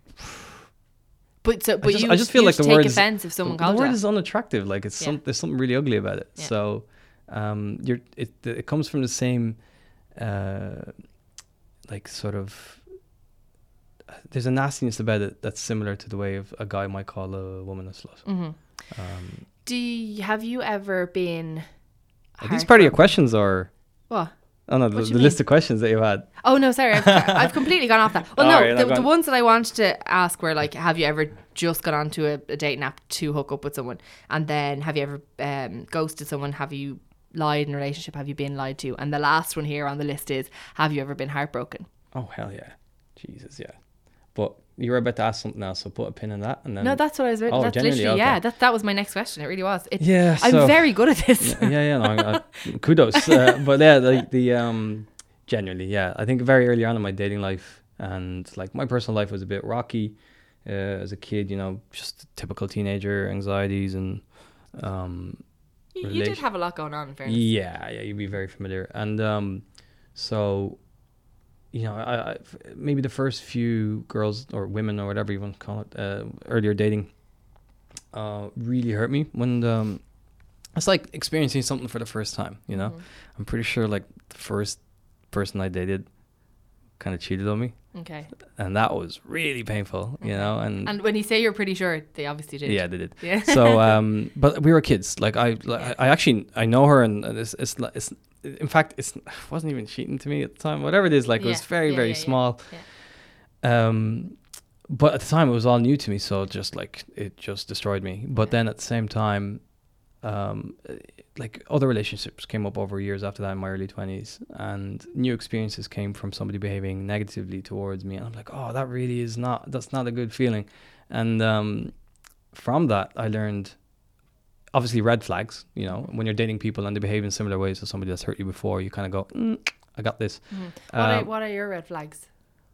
But so, but just- you, I just feel you like the take word is- offense if someone the, calls the word you that. is unattractive. Like it's Yeah. some there's something really ugly about it. Yeah. So um you're it it comes from the same uh like sort of there's a nastiness about it that's similar to the way of a guy might call a woman a slut. hmm Um Do you, have you ever been? are these part of your heartbroken? questions or What? oh no the, What do the you list mean? of questions that you had. Oh no, sorry, I've, I've completely gone off that. Well, All no, right, the, I've the gone- ones that I wanted to ask were like, have you ever just got onto a, a dating app to hook up with someone, and then have you ever um, ghosted someone? Have you lied in a relationship? Have you been lied to? And the last one here on the list is, have you ever been heartbroken? Oh hell yeah. Jesus, yeah. But you were about to ask something else, so put a pin in that and then No, that's what I was. Oh, that's genuinely? literally yeah. Okay. That that was my next question. It really was. It, Yeah, I'm so- very good at this. yeah, yeah, no, I, I, kudos. Uh, but yeah, like the um, genuinely, yeah, I think very early on in my dating life, and like my personal life was a bit rocky uh, as a kid. You know, just typical teenager anxieties and um, You, you did relation- have a lot going on, in fairness. yeah, yeah, you'd be very familiar. And um, so, you know, I, I f- maybe the first few girls or women or whatever you want to call it, uh, earlier dating, uh, really hurt me when um, it's like experiencing something for the first time. You know, Mhm. I'm pretty sure like the first person I dated kind of cheated on me, Okay. and that was really painful. You know, and, And when you say you're pretty sure, they obviously did. yeah, they did. Yeah. So, um, but we were kids. Like I, like, Yeah. I actually I know her, and it's it's li- it's in fact it's it wasn't even cheating to me at the time. Whatever it is, like it was Yeah. very Yeah, very yeah, yeah. small. Um, but at the time it was all new to me, so it just like it just destroyed me. But Yeah. then at the same time, um, uh, like other relationships came up over years after that in my early twenties, and new experiences came from somebody behaving negatively towards me, and I'm like, oh, that really is not that's not a good feeling. And um, from that, I learned obviously red flags. You know, when you're dating people and they behave in similar ways to somebody that's hurt you before, you kind of go, mm, I got this. Mhm. What, are, Um, what are your red flags?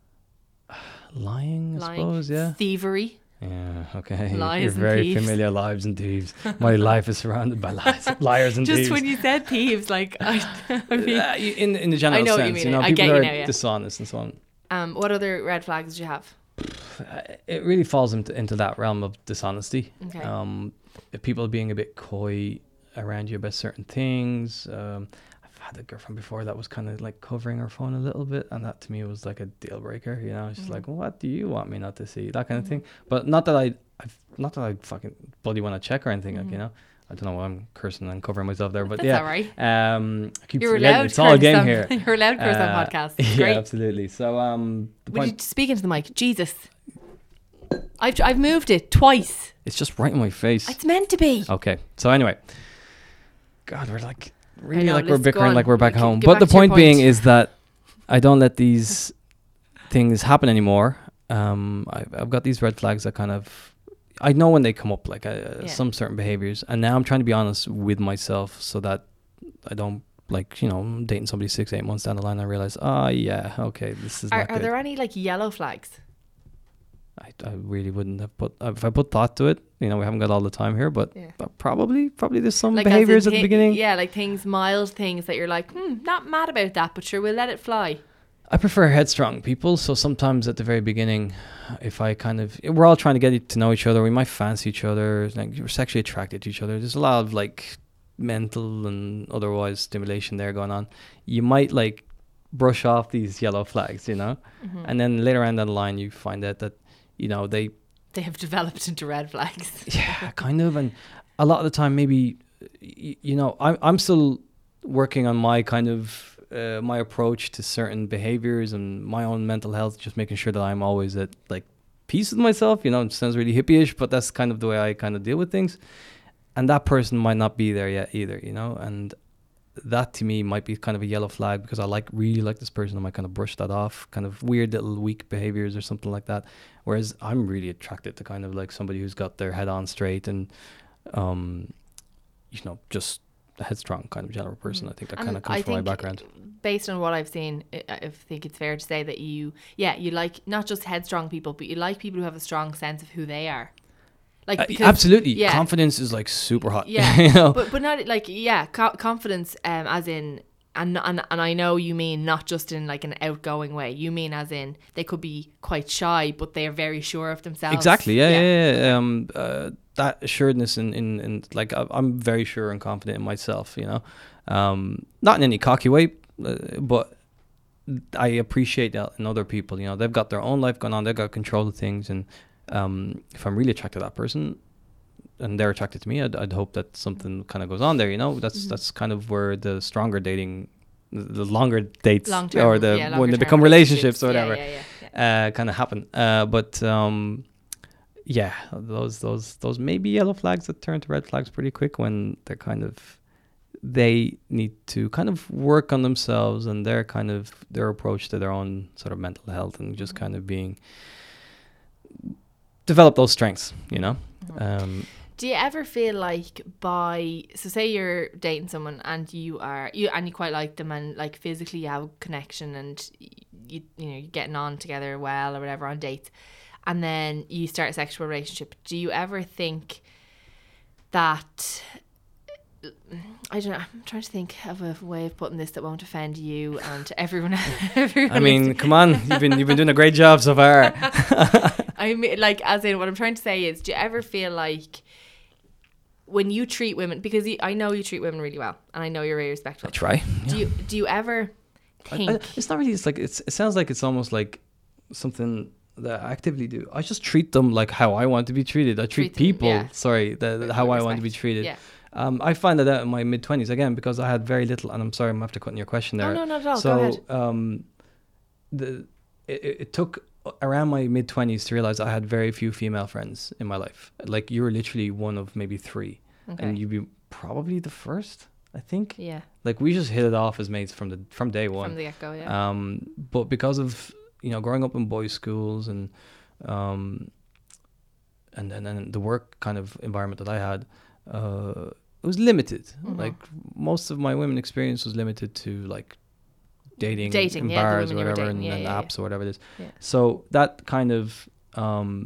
Lying, I Lying, suppose, yeah. thievery. Yeah, okay. Lies You're and very thieves. familiar, lives and thieves. My life is surrounded by lies, liars and Just thieves. when you said thieves, like I, I mean, Uh, in in the general I know what you sense, mean. know, I people get you are now, yeah. dishonest and so on. um, what other red flags do you have? Uh, It really falls into into that realm of dishonesty. Okay. Um, if people being a bit coy around you about certain things. Um, I've had a girlfriend before that was kind of like covering her phone a little bit, and that to me was like a deal breaker. You know, it's just Mhm. like, what do you want me not to see? That kind of Mhm. thing. But not that I, I've, not that I fucking bloody want to check or anything. Like, Mhm. you know, I don't know why I'm cursing and covering myself there, but That's yeah. all right. Um, I keep You're forgetting allowed. it's all a curse game on- here. You're allowed curse Uh, on podcasts. It's yeah, great. absolutely. So, um, the Would you point, speak into the mic? Jesus. I've I've moved it twice. it's just right in my face. It's meant to be. Okay. So anyway, God, we're like really know, like we're let's go bickering on. like we're back Get- home. get But back the to your point being point. is that I don't let these things happen anymore. Um, I, I've got these red flags that kind of I know when they come up, like uh, Yeah. some certain behaviors, and now I'm trying to be honest with myself so that I don't like you know I'm dating somebody six eight months down the line and I realize, oh yeah, okay, this is Are, not are good. there any like yellow flags? I, I really wouldn't have put uh, if I put thought to it. You know, we haven't got all the time here, but, Yeah. but probably probably there's some Like, as in behaviors at thi- the beginning. Yeah, like things, mild things that you're like, hmm, not mad about that, but sure, we'll let it fly. I prefer headstrong people. So sometimes at the very beginning, if I kind of, we're all trying to get to know each other. We might fancy each other. Like we're sexually attracted to each other. There's a lot of like mental and otherwise stimulation there going on. You might like brush off these yellow flags, you know, Mm-hmm. and then later on down the line, you find out that, you know, they, They have developed into red flags. yeah, kind of. And a lot of the time, maybe, y- you know, I'm, I'm still working on my kind of, Uh, my approach to certain behaviors and my own mental health, just making sure that I'm always at like peace with myself. You know, it sounds really hippie-ish, but that's kind of the way I kind of deal with things. And that person might not be there yet either, you know, and that to me might be kind of a yellow flag because I like really like this person. I might kind of brush that off, kind of weird little weak behaviors or something like that. Whereas I'm really attracted to kind of like somebody who's got their head on straight and, um, you know, just a headstrong kind of general person. I think that And kind of comes I from my think background. Based on what I've seen, I I think it's fair to say that you, yeah, you like not just headstrong people, but you like people who have a strong sense of who they are. Like Uh, because, absolutely, yeah. confidence is like super hot. Yeah, you know? but but not like yeah, co- confidence, um, as in, and and and I know you mean not just in like an outgoing way. You mean as in they could be quite shy, but they are very sure of themselves. Exactly. Yeah. Yeah. yeah. Um. Uh, that assuredness in, in in like I- I'm very sure and confident in myself. You know, um, not in any cocky way, uh, but I appreciate that in other people. You know, they've got their own life going on. They've got control of things, and um, if I'm really attracted to that person, and they're attracted to me, I'd, I'd hope that something kind of goes on there. You know, that's Mhm. that's kind of where the stronger dating, the the longer dates, Long-term, or the yeah, when they longer-term become relationships or Yeah, whatever, yeah, yeah, yeah. uh, kind of happen. Uh, but um, yeah, those those those may be yellow flags that turn to red flags pretty quick when they're kind of they need to kind of work on themselves and their kind of their approach to their own sort of mental health and just kind of being develop those strengths, you know. Um, Do you ever feel like by so say you're dating someone and you are you and you quite like them and like physically you have a connection and you you know you're getting on together well or whatever on dates, and then you start a sexual relationship? Do you ever think that I don't know? I'm trying to think of a way of putting this that won't offend you and everyone. everyone I mean, listening. come on, you've been you've been doing a great job so far. I mean, like, as in, what I'm trying to say is, do you ever feel like when you treat women, because you, I know you treat women really well, and I know you're very respectful. I try. Do you do you ever think? I, I, it's not really. It's like it's. It sounds like it's almost like something that I actively do. I just treat them like how I want to be treated. I treat, Treat them, people. yeah. Sorry, the, With how I respect. want to be treated. Yeah. Um, I find that out in my mid twenties again because I had very little. And I'm sorry, I'm after cutting your question there. Oh no, not at all. So, Go ahead. um, the it, it it took around my mid twenties to realize I had very few female friends in my life. Like you were literally one of maybe three, Okay. and you'd be probably the first. I think. Yeah. Like we just hit it off as mates from the from day one. From the get go. Yeah. Um, but because of you know growing up in boys' schools and um, and and then the work kind of environment that I had, uh, it was limited. Mhm. Like most of my women experience was limited to like dating, Dating, in yeah, the bars or women you were whatever, dating, and, yeah, and yeah, apps or whatever it is. Yeah. So that kind of um,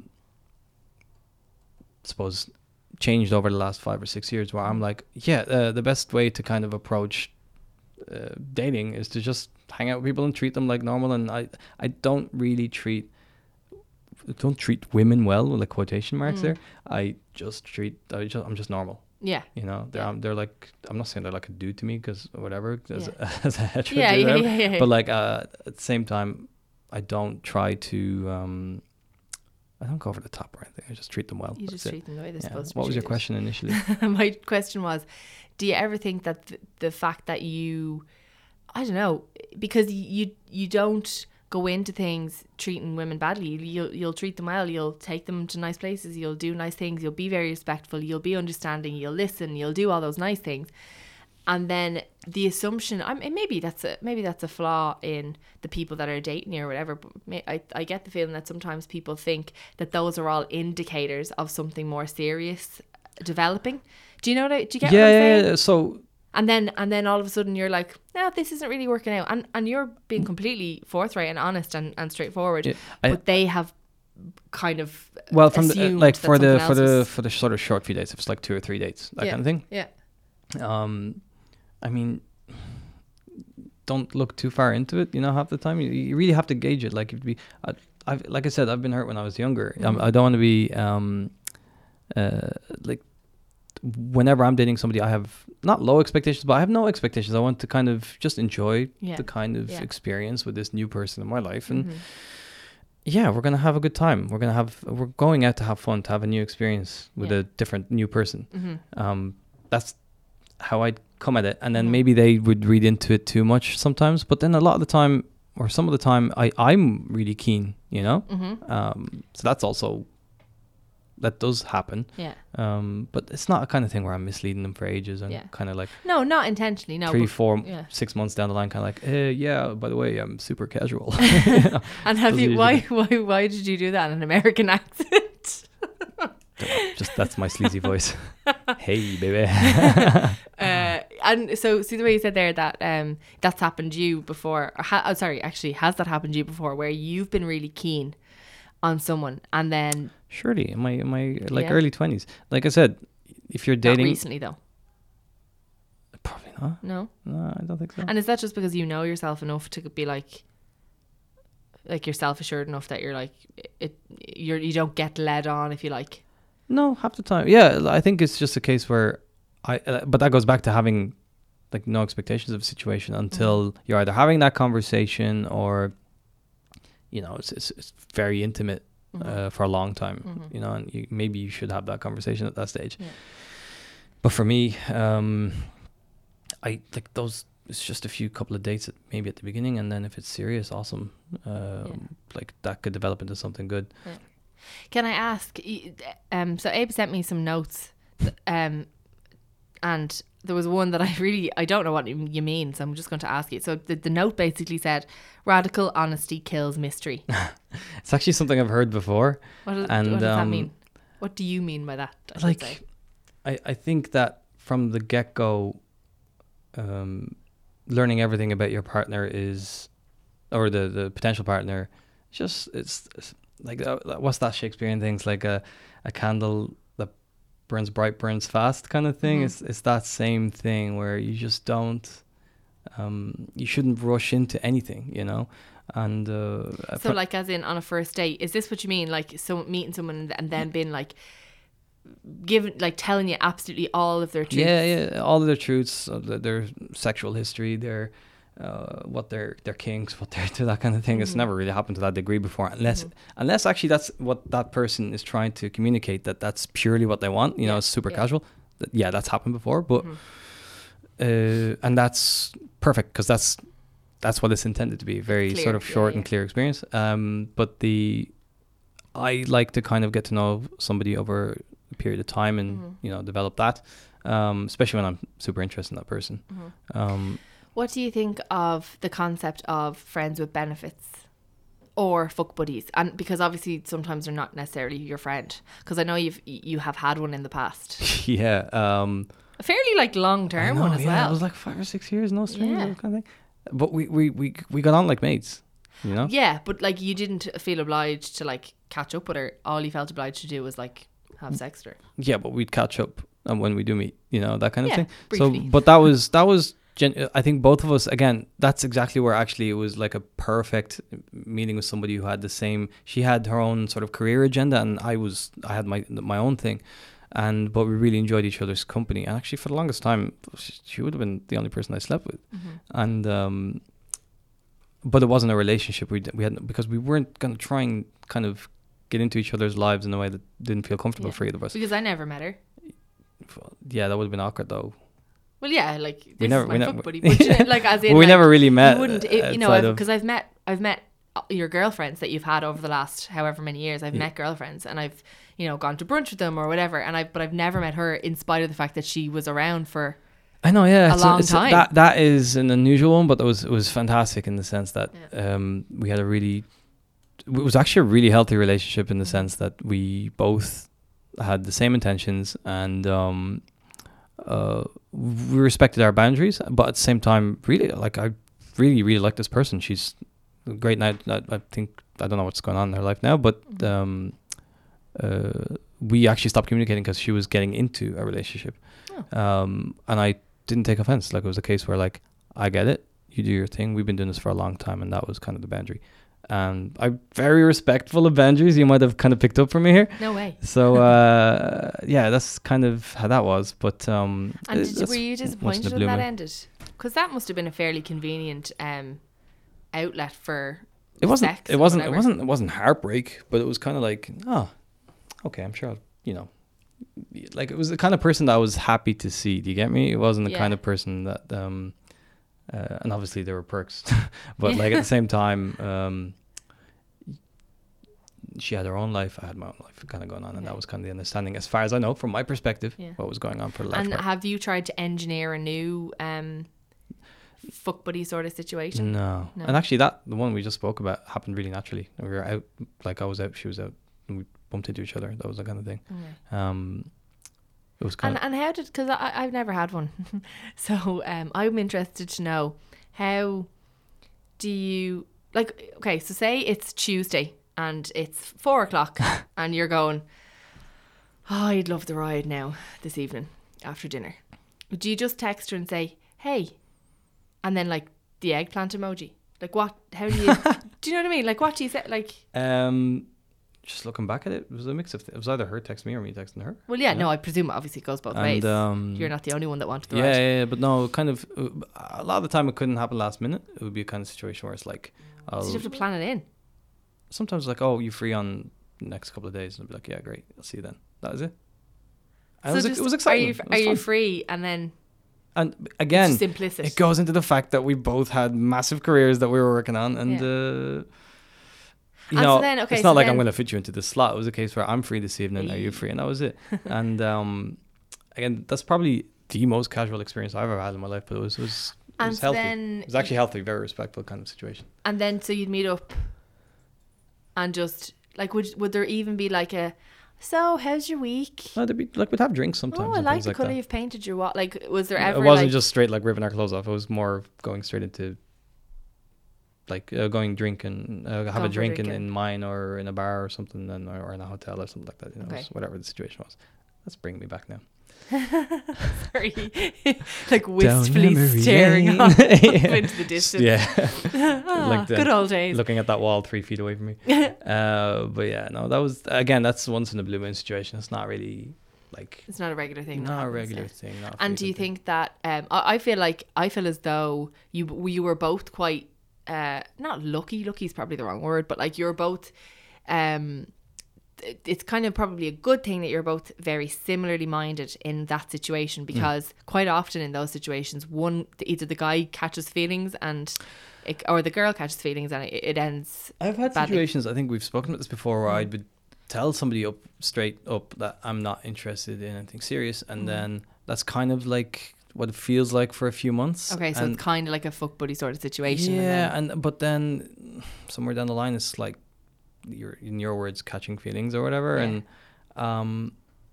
suppose changed over the last five or six years where I'm like, yeah, uh, the best way to kind of approach uh, dating is to just hang out with people and treat them like normal. And I, I don't really treat, don't treat women well with like quotation marks Mm. there. I just treat, I just, I'm just normal. Yeah. You know, they're Yeah. um, they're like, I'm not saying they're like a dude to me because whatever, as, Yeah. as a hetero Yeah, dude, yeah, whatever. yeah, yeah. But like uh, at the same time, I don't try to. Um, I don't go over the top or anything. I just treat them well. You That's just it. treat them the way they're Yeah. supposed to be What was your treated. question initially? My question was, do you ever think that th- the fact that you, I don't know, because you you don't go into things treating women badly, you'll you'll treat them well, you'll take them to nice places, you'll do nice things, you'll be very respectful, you'll be understanding, you'll listen, you'll do all those nice things, and then the assumption, I mean, maybe that's a maybe that's a flaw in the people that are dating you or whatever, but may, I I get the feeling that sometimes people think that those are all indicators of something more serious developing. Do you know what I, do you get yeah, what I'm yeah, saying? yeah. So And then and then all of a sudden you're like, no, this isn't really working out. And and you're being completely forthright and honest and, and straightforward. Yeah, I- but they have kind of Well, from the, uh, assumed like that for the something for else the was- for the sort of short few dates, if it's like two or three dates, that Yeah. kind of thing. Yeah. Um, I mean, don't look too far into it. You know, half the time you, you really have to gauge it. Like, it'd be, I, I've like I said, I've been hurt when I was younger. Um, Mhm. I don't want to be um, uh, like. Whenever I'm dating somebody, I have not low expectations, but I have no expectations. I want to kind of just enjoy Yeah. the kind of Yeah. experience with this new person in my life, and Mhm. yeah, we're gonna have a good time. We're gonna have we're going out to have fun, to have a new experience with Yeah. a different new person. Mhm. Um, that's how I'd come at it, and then Mhm. maybe they would read into it too much sometimes. But then a lot of the time, or some of the time, I I'm really keen, you know. Mhm. Um, so that's also that does happen. Yeah. Um, but it's not a kind of thing where I'm misleading them for ages and Yeah. kind of like No, not intentionally. No. three, but- four, yeah. six months down the line, kind of like, eh, yeah. By the way, I'm super casual. And have Doesn't you? usually Why? Why? Why did you do that in an American accent? Just that's my sleazy voice. Hey, baby. uh, and so, see the way you said there that um that's happened to you before. Or ha- oh, sorry, actually, has that happened to you before, where you've been really keen on someone and then Surely, in my in my like Yeah. early twenties. Like I said, if you're not dating, recently though? probably not. No. No, I don't think so. And is that just because you know yourself enough to be like, like you're self assured enough that you're like it, you're you don't get led on if you like. No, half the time. Yeah, I think it's just a case where I. Uh, but that goes back to having like no expectations of a situation until Mm-hmm. you're either having that conversation or, you know, it's it's, it's very intimate Mhm. uh, for a long time. Mhm. You know, and you, maybe you should have that conversation at that stage. Yeah. But for me, um, I like those. It's just a few couple of dates at, maybe at the beginning, and then if it's serious, awesome. Um, Like that could develop into something good. Can I ask? y- Um, so Abe sent me some notes, th- um, and there was one that I really I don't know what you you mean, so I'm just going to ask you. So the, the note basically said, "Radical honesty kills mystery." It's actually something I've heard before. What does, And, what does that um, mean? What do you mean by that? I should Like, say? I, I think that from the get go, um, learning everything about your partner is, or the, the potential partner, just it's, it's like uh, what's that Shakespearean things like a a candle that burns bright burns fast kind of thing. Mhm. It's it's that same thing where you just don't, um, you shouldn't rush into anything, you know, and uh, I So pro- like, as in on a first date, is this what you mean? Like, so meeting someone and then being like, giving like telling you absolutely all of their truths. Yeah, yeah, all of their truths, uh, th- their sexual history, their uh, what their their kinks, what they're to that kind of thing. It's Mhm. never really happened to that degree before, unless Mhm. unless actually that's what that person is trying to communicate, that that's purely what they want. You know, Yeah, it's super yeah. casual. Th- Yeah, that's happened before, but Mhm. uh, and that's perfect because that's that's what it's intended to be. Very Clear, sort of yeah, short yeah. and clear experience. Um, but the I like to kind of get to know somebody over a period of time and Mhm. you know develop that, um, especially when I'm super interested in that person. Mhm. Um, What do you think of the concept of friends with benefits or fuck buddies? And because obviously sometimes they're not necessarily your friend. Because I know you've you have had one in the past, yeah, um, a fairly like long I term know, one as yeah, well. It was like five or six years, no strings, Yeah. that kind of thing. But we, we, we, we got on like mates, you know. Yeah, but like you didn't feel obliged to like catch up with her. All you felt obliged to do was like have sex with her. Yeah, but we'd catch up and when we do meet, you know, that kind of Yeah, thing. briefly. So, but that was that was. Gen- I think both of us, again, that's exactly where actually it was like a perfect meeting with somebody who had the same. She had her own sort of career agenda, and I was I had my my own thing, and but we really enjoyed each other's company. And actually, for the longest time, she, she would have been the only person I slept with, Mhm. and um, but it wasn't a relationship we d- we had because we weren't going to try and kind of get into each other's lives in a way that didn't feel comfortable Yeah. for either of us. Because I never met her. Yeah, that would have been awkward though. Well, yeah, like this We never- is my we fuck never- buddy, but you know, like as in Well, we like, never really met. You wouldn't, uh, it, you know, outside of- because I've met, I've met uh, your girlfriends that you've had over the last however many years. I've Yeah. met girlfriends, and I've, you know, gone to brunch with them or whatever. And I, but I've never met her, in spite of the fact that she was around for. I know, yeah, a it's long it's time. that that is an unusual one, but it was it was fantastic in the sense that Yeah. um, we had a really, it was actually a really healthy relationship in the sense that we both had the same intentions and um, uh, we respected our boundaries, but at the same time, really, like I really really like this person. She's a great night. I, I think I don't know what's going on in her life now, but Mhm. um, uh, we actually stopped communicating because she was getting into a relationship, Oh. um, and I didn't take offense. Like, it was a case where, like, I get it, you do your thing. We've been doing this for a long time, and that was kind of the boundary. And I'm very respectful of boundaries. You might have kind of picked up from me here. No way. So uh, yeah, that's kind of how that was. But um, And it- did you, that's were you once in a disappointed blue when that moon. ended? Because that must have been a fairly convenient um, outlet for It wasn't. sex It and wasn't. It whatever. wasn't. It wasn't heartbreak, but it was kind of like, oh, okay, I'm sure I'll, you know, like, it was the kind of person that I was happy to see. Do you get me? It wasn't the Yeah. kind of person that, um, uh, and obviously there were perks, but like at the same time, um, she had her own life. I had my own life kind of going on, and Okay. that was kind of the understanding, as far as I know, from my perspective, Yeah. what was going on for the life. And part. have you tried to engineer a new um, fuck buddy sort of situation? No. No. And actually, that the one we just spoke about happened really naturally. We were out, like I was out, she was out, and we bumped into each other. That was the kind of thing. Okay. Um, it was kind And and how did? Because I I've never had one, so um, I'm interested to know how do you like? Okay, so say it's Tuesday and it's four o'clock, and you're going, oh, I'd love the ride now this evening after dinner. Do you just text her and say, hey, and then like the eggplant emoji? Like what? How do you? Do you know what I mean? Like what do you say? Like, of, um, just looking back at it, it was a mix of, th- it was either her texting me or me texting her. well, yeah, Yeah. no, I presume obviously it goes both And ways. um, You're not the only one that wanted the yeah, ride. yeah, yeah, but no, kind of, uh, a lot of the time it couldn't happen last minute. It would be a kind of situation where it's like, I'll, So you have to plan it in. sometimes like, oh, you free on the next couple of days? And I'd be like, yeah, great, I'll see you then. That was it. And it, was, just, it was exciting. Are you, It was are you fun. free? And then And again, it's just implicit. it goes into the fact that we both had massive careers that we were working on, and Yeah. uh, you And know, so then- okay, it's so not like then- I'm going to fit you into this slot. It was a case where I'm free this evening. Are you free? And that was it. And um, again, that's probably the most casual experience I've ever had in my life, but it was it was, it And was healthy. then- It was actually healthy, very respectful kind of situation. And then so you'd meet up and just like would would there even be like a so how's your week? No, there'd be, like, we'd have drinks sometimes. Oh, I and like things the like colour that. you've painted your what? Like was there Yeah, ever it wasn't like, just straight like ripping our clothes off. It was more going straight into like uh, going drink and uh, have Going a for drink in, drinking. in mine or in a bar or something, and or, or in a hotel or something like that. You know, Okay. just whatever the situation was. That's bringing me back now. sorry, like wistfully memory staring lane. off Yeah. into the distance. Yeah, Ah, like the- good old days. looking at that wall three feet away from me. Uh, but yeah, no, that was again. That's once in a blue moon situation. It's not really like It's not a regular thing. that not a happens, regular yeah. thing. Not a And do you frequent think that um, I, I feel like I feel as though you you were both quite uh, not lucky. Lucky is probably the wrong word, but like you're both. Um, it- it's kind of probably a good thing that you're both very similarly minded in that situation, because quite often in those situations, one either the guy catches feelings and it, or the girl catches feelings and it, it ends. I've had badly. situations, I think we've spoken about this before, where Mm. I'd would tell somebody up straight up that I'm not interested in anything serious, and Mm. then that's kind of like what it feels like for a few months. Okay, so and it's kind of like a fuck buddy sort of situation. and yeah, then- and but then somewhere down the line, it's like you're in your words catching feelings or whatever, Yeah. and um,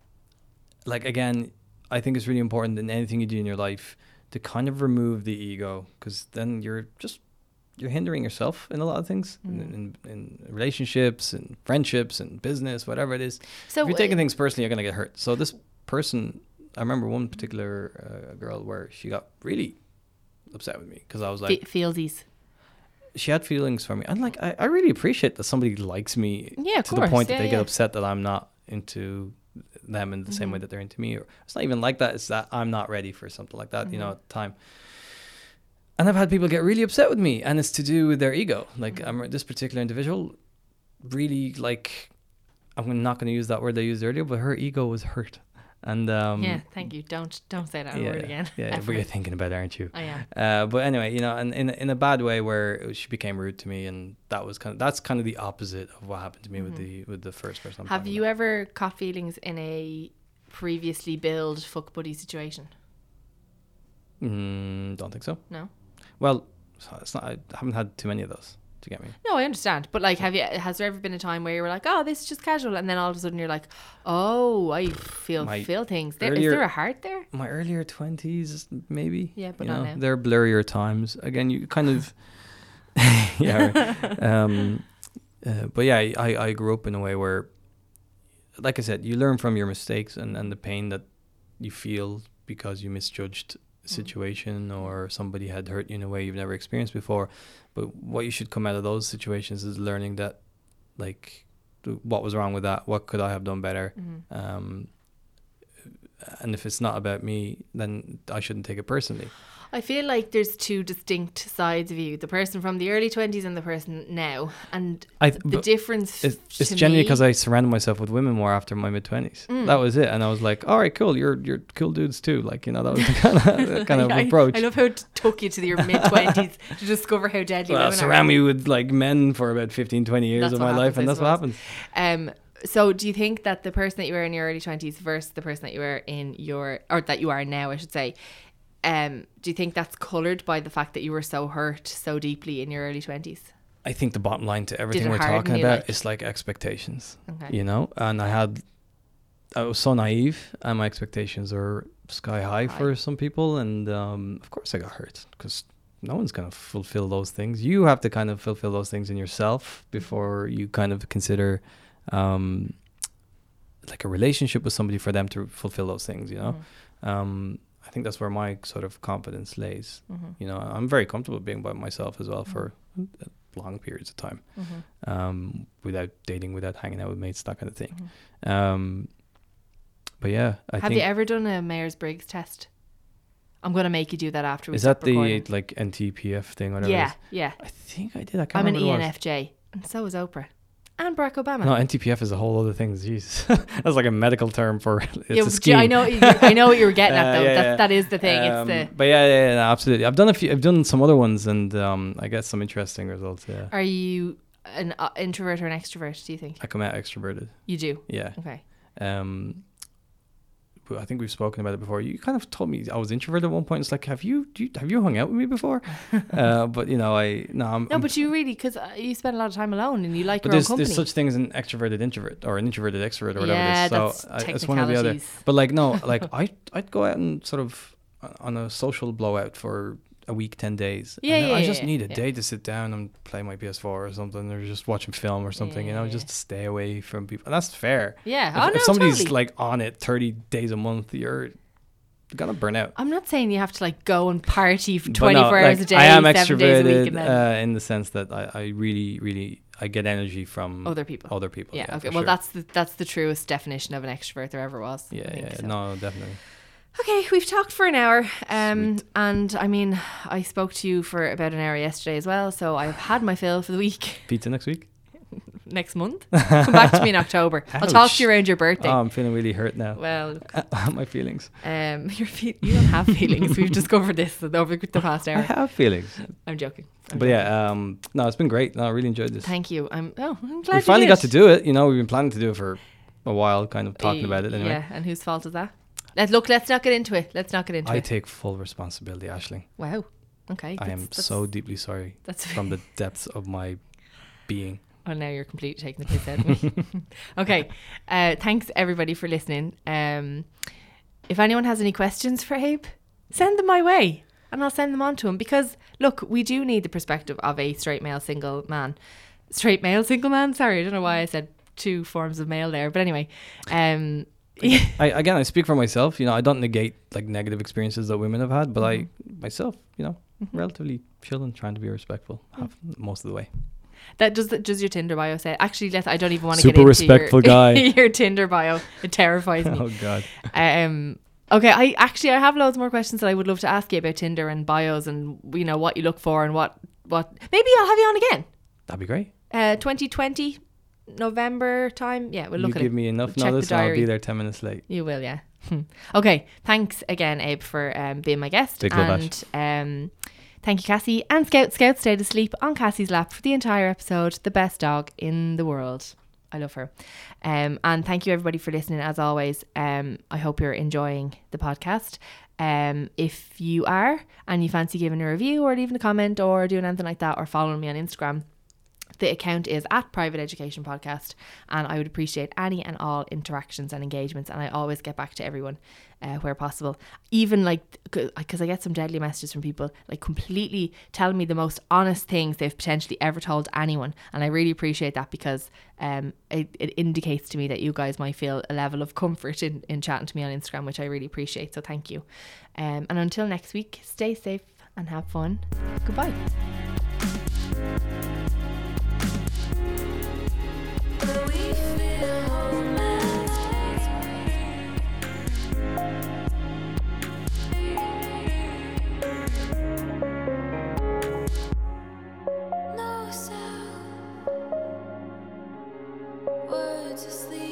like again, I think it's really important in anything you do in your life to kind of remove the ego, because then you're just you're hindering yourself in a lot of things, Mm. in, in, in relationships and friendships and business, whatever it is. so If you're taking uh, things personally, you're gonna get hurt. So this person, I remember one particular uh, girl where she got really upset with me because I was like, fe- feelsies. she had feelings for me, and like I, I really appreciate that somebody likes me Yeah, of to course. the point that Yeah, they yeah. get upset that I'm not into them in the same Mhm. way that they're into me. Or it's not even like that. It's that I'm not ready for something like that, you know, Mhm. at the time. And I've had people get really upset with me, and it's to do with their ego. Like Mhm. I'm this particular individual, really like I'm not going to use that word they used earlier, but her ego was hurt, and um, Yeah, thank you. Don't don't say that yeah, word again. yeah, Ever. but you're thinking about it, aren't you? I am. Uh, but anyway, you know, and in in a bad way where it was- she became rude to me, and that was kind of that's kind of the opposite of what happened to me with Mhm. the with the first person. I'm Have talking you about. ever caught feelings in a previously billed fuck buddy situation? Mm, don't think so. No. Well, it's not. I haven't had too many of those. To get me. No, I understand. But like, have you? Has there ever been a time where you were like, "Oh, this is just casual," and then all of a sudden you're like, "Oh, I feel My feel things." There, is earlier- there a heart there? My earlier twenties, maybe. Yeah, but you not know, now. they're blurrier times. Again, you kind of yeah. Right. Um, uh, but yeah, I, I grew up in a way where, like I said, you learn from your mistakes and, and the pain that you feel because you misjudged a situation mm. or somebody had hurt you in a way you've never experienced before. But what you should come out of those situations is learning that, like, what was wrong with that? What could I have done better? Mm-hmm. Um, and if it's not about me, then I shouldn't take it personally. I feel like there's two distinct sides of you, the person from the early twenties and the person now. And I, the difference It's, it's generally because I surrounded myself with women more after my mid-twenties. Mm. That was it. And I was like, all right, cool, you're you're cool dudes too. Like, you know, that was the kind of, the kind of I, approach. I love how it took you to your mid-twenties to discover how deadly well, women surround are. me with like men for about fifteen, twenty years that's of my happens, life, and I that's what happens. Um, so do you think that the person that you were in your early twenties versus the person that you were in your, or that you are now, I should say, Um, do you think that's coloured by the fact that you were so hurt so deeply in your early twenties? I think the bottom line to everything we're harden talking you, about like? is like expectations, Okay. you know? And I had, I was so naive and my expectations were sky high, high. for some people. And um, of course I got hurt because no one's going to fulfill those things. You have to kind of fulfill those things in yourself before you kind of consider um, like a relationship with somebody for them to fulfill those things, you know? Mm. Um, I think that's where my sort of confidence lays. Mm-hmm. You know, I'm very comfortable being by myself as well mm-hmm. for long periods of time, mm-hmm. um, without dating, without hanging out with mates, that kind of thing. Mm-hmm. Um, but yeah, I have think, you ever done a Myers-Briggs test? I'm going to make you do that after we is that the recording. like N T P F thing? Whatever yeah, it is? yeah. I think I did. I can't I'm an remember E N F J, and so is Oprah. And Barack Obama. No, N T P F is a whole other thing. Jeez, that's like a medical term for it's yeah, a scheme. I know, I know what you were getting at though. uh, yeah, That's, yeah. That is the thing. Um, it's the. But yeah, yeah, yeah, absolutely. I've done a few. I've done some other ones, and um, I get some interesting results. Yeah. Are you an uh, introvert or an extrovert? Do you think? I come out extroverted. You do. Yeah. Okay. Um, but I think we've spoken about it before. You kind of told me I was introverted at one point. It's like, have you, do you have you hung out with me before? uh, but you know, I no. I'm, no, I'm, but you really, because uh, you spend a lot of time alone and you like but your own there's, company. there's such thing as an extroverted introvert or an introverted extrovert or whatever yeah, it is. So that's I, it's one or the other. technicalities. But like no, like I I'd go out and sort of on a social blowout for a week, ten days. Yeah, and yeah, I just yeah, need a yeah. day to sit down and play my P S four or something, or just watching film or something. Yeah, you know, yeah. just to stay away from people. And that's fair. Yeah. If, oh, if no, somebody's totally. like on it thirty days a month, you're gonna burn out. I'm not saying you have to like go and party for But twenty-four no, hours like, a day, I am seven days a week, extroverted and then uh, in the sense that I, I really, really I get energy from other people. Other people. Yeah. Yeah, okay. for Well, sure. that's the that's the truest definition of an extrovert there ever was. I Yeah, think, yeah, so. no, definitely. Okay, we've talked for an hour, um, Sweet. and I mean, I spoke to you for about an hour yesterday as well, so I've had my fill for the week. Pizza next week? Next month, come back to me in October. I'll talk to you around your birthday. Oh, I'm feeling really hurt now. Well, My feelings. um, your fe- you don't have feelings. We've discovered this over the past I hour. have feelings. I'm joking. I'm But joking. yeah, um, no, it's been great. No, I really enjoyed this. Thank you. I'm. Oh, I'm glad We you finally did. got to do it. You know, we've been planning to do it for a while, kind of talking Uh, about it anyway. Yeah, and whose fault is that? Let look. Let's not get into it. Let's not get into I it. take full responsibility, Aisling. Wow. Okay. I am that's- so deeply sorry That's from the depths of my being. Oh, now you're completely taking the piss out of me. Okay. Uh, thanks everybody for listening. Um, if anyone has any questions for Abe, send them my way and I'll send them on to him, because look, we do need the perspective of a straight male single man. Straight male single man? Sorry, I don't know why I said two forms of male there. But anyway, um, I, again, I speak for myself. You know, I don't negate like negative experiences that women have had, but Mhm. I myself, you know, Mhm. relatively chill and trying to be respectful half, most of the way. that does does your Tinder bio say? Actually, let I don't even want to Super get into respectful your, guy. your Tinder bio. It terrifies me. Oh God. Um. Okay, I actually I have loads more questions that I would love to ask you about Tinder and bios and you know what you look for and what what maybe I'll have you on again. That'd be great. Uh, twenty twenty November time. Yeah, we'll look you at give it. me enough We'll check notice the and I'll be diary. there ten minutes late. You will, yeah. Okay, thanks again, Abe, for um, being my guest. Big love, and um, thank you, Cassie. And Scout. Scout stayed asleep on Cassie's lap for the entire episode. The best dog in the world. I love her. Um, and thank you everybody for listening as always. Um, I hope you're enjoying the podcast. Um, if you are and you fancy giving a review or leaving a comment or doing anything like that or following me on Instagram, The account is at Private Education Podcast, and I would appreciate any and all interactions and engagements, and I always get back to everyone uh, where possible. Even like, because I get some deadly messages from people like completely telling me the most honest things they've potentially ever told anyone, and I really appreciate that, because um, it, it indicates to me that you guys might feel a level of comfort in, in chatting to me on Instagram, which I really appreciate, so thank you. Um, and until next week, stay safe and have fun. Goodbye. No sound, words asleep.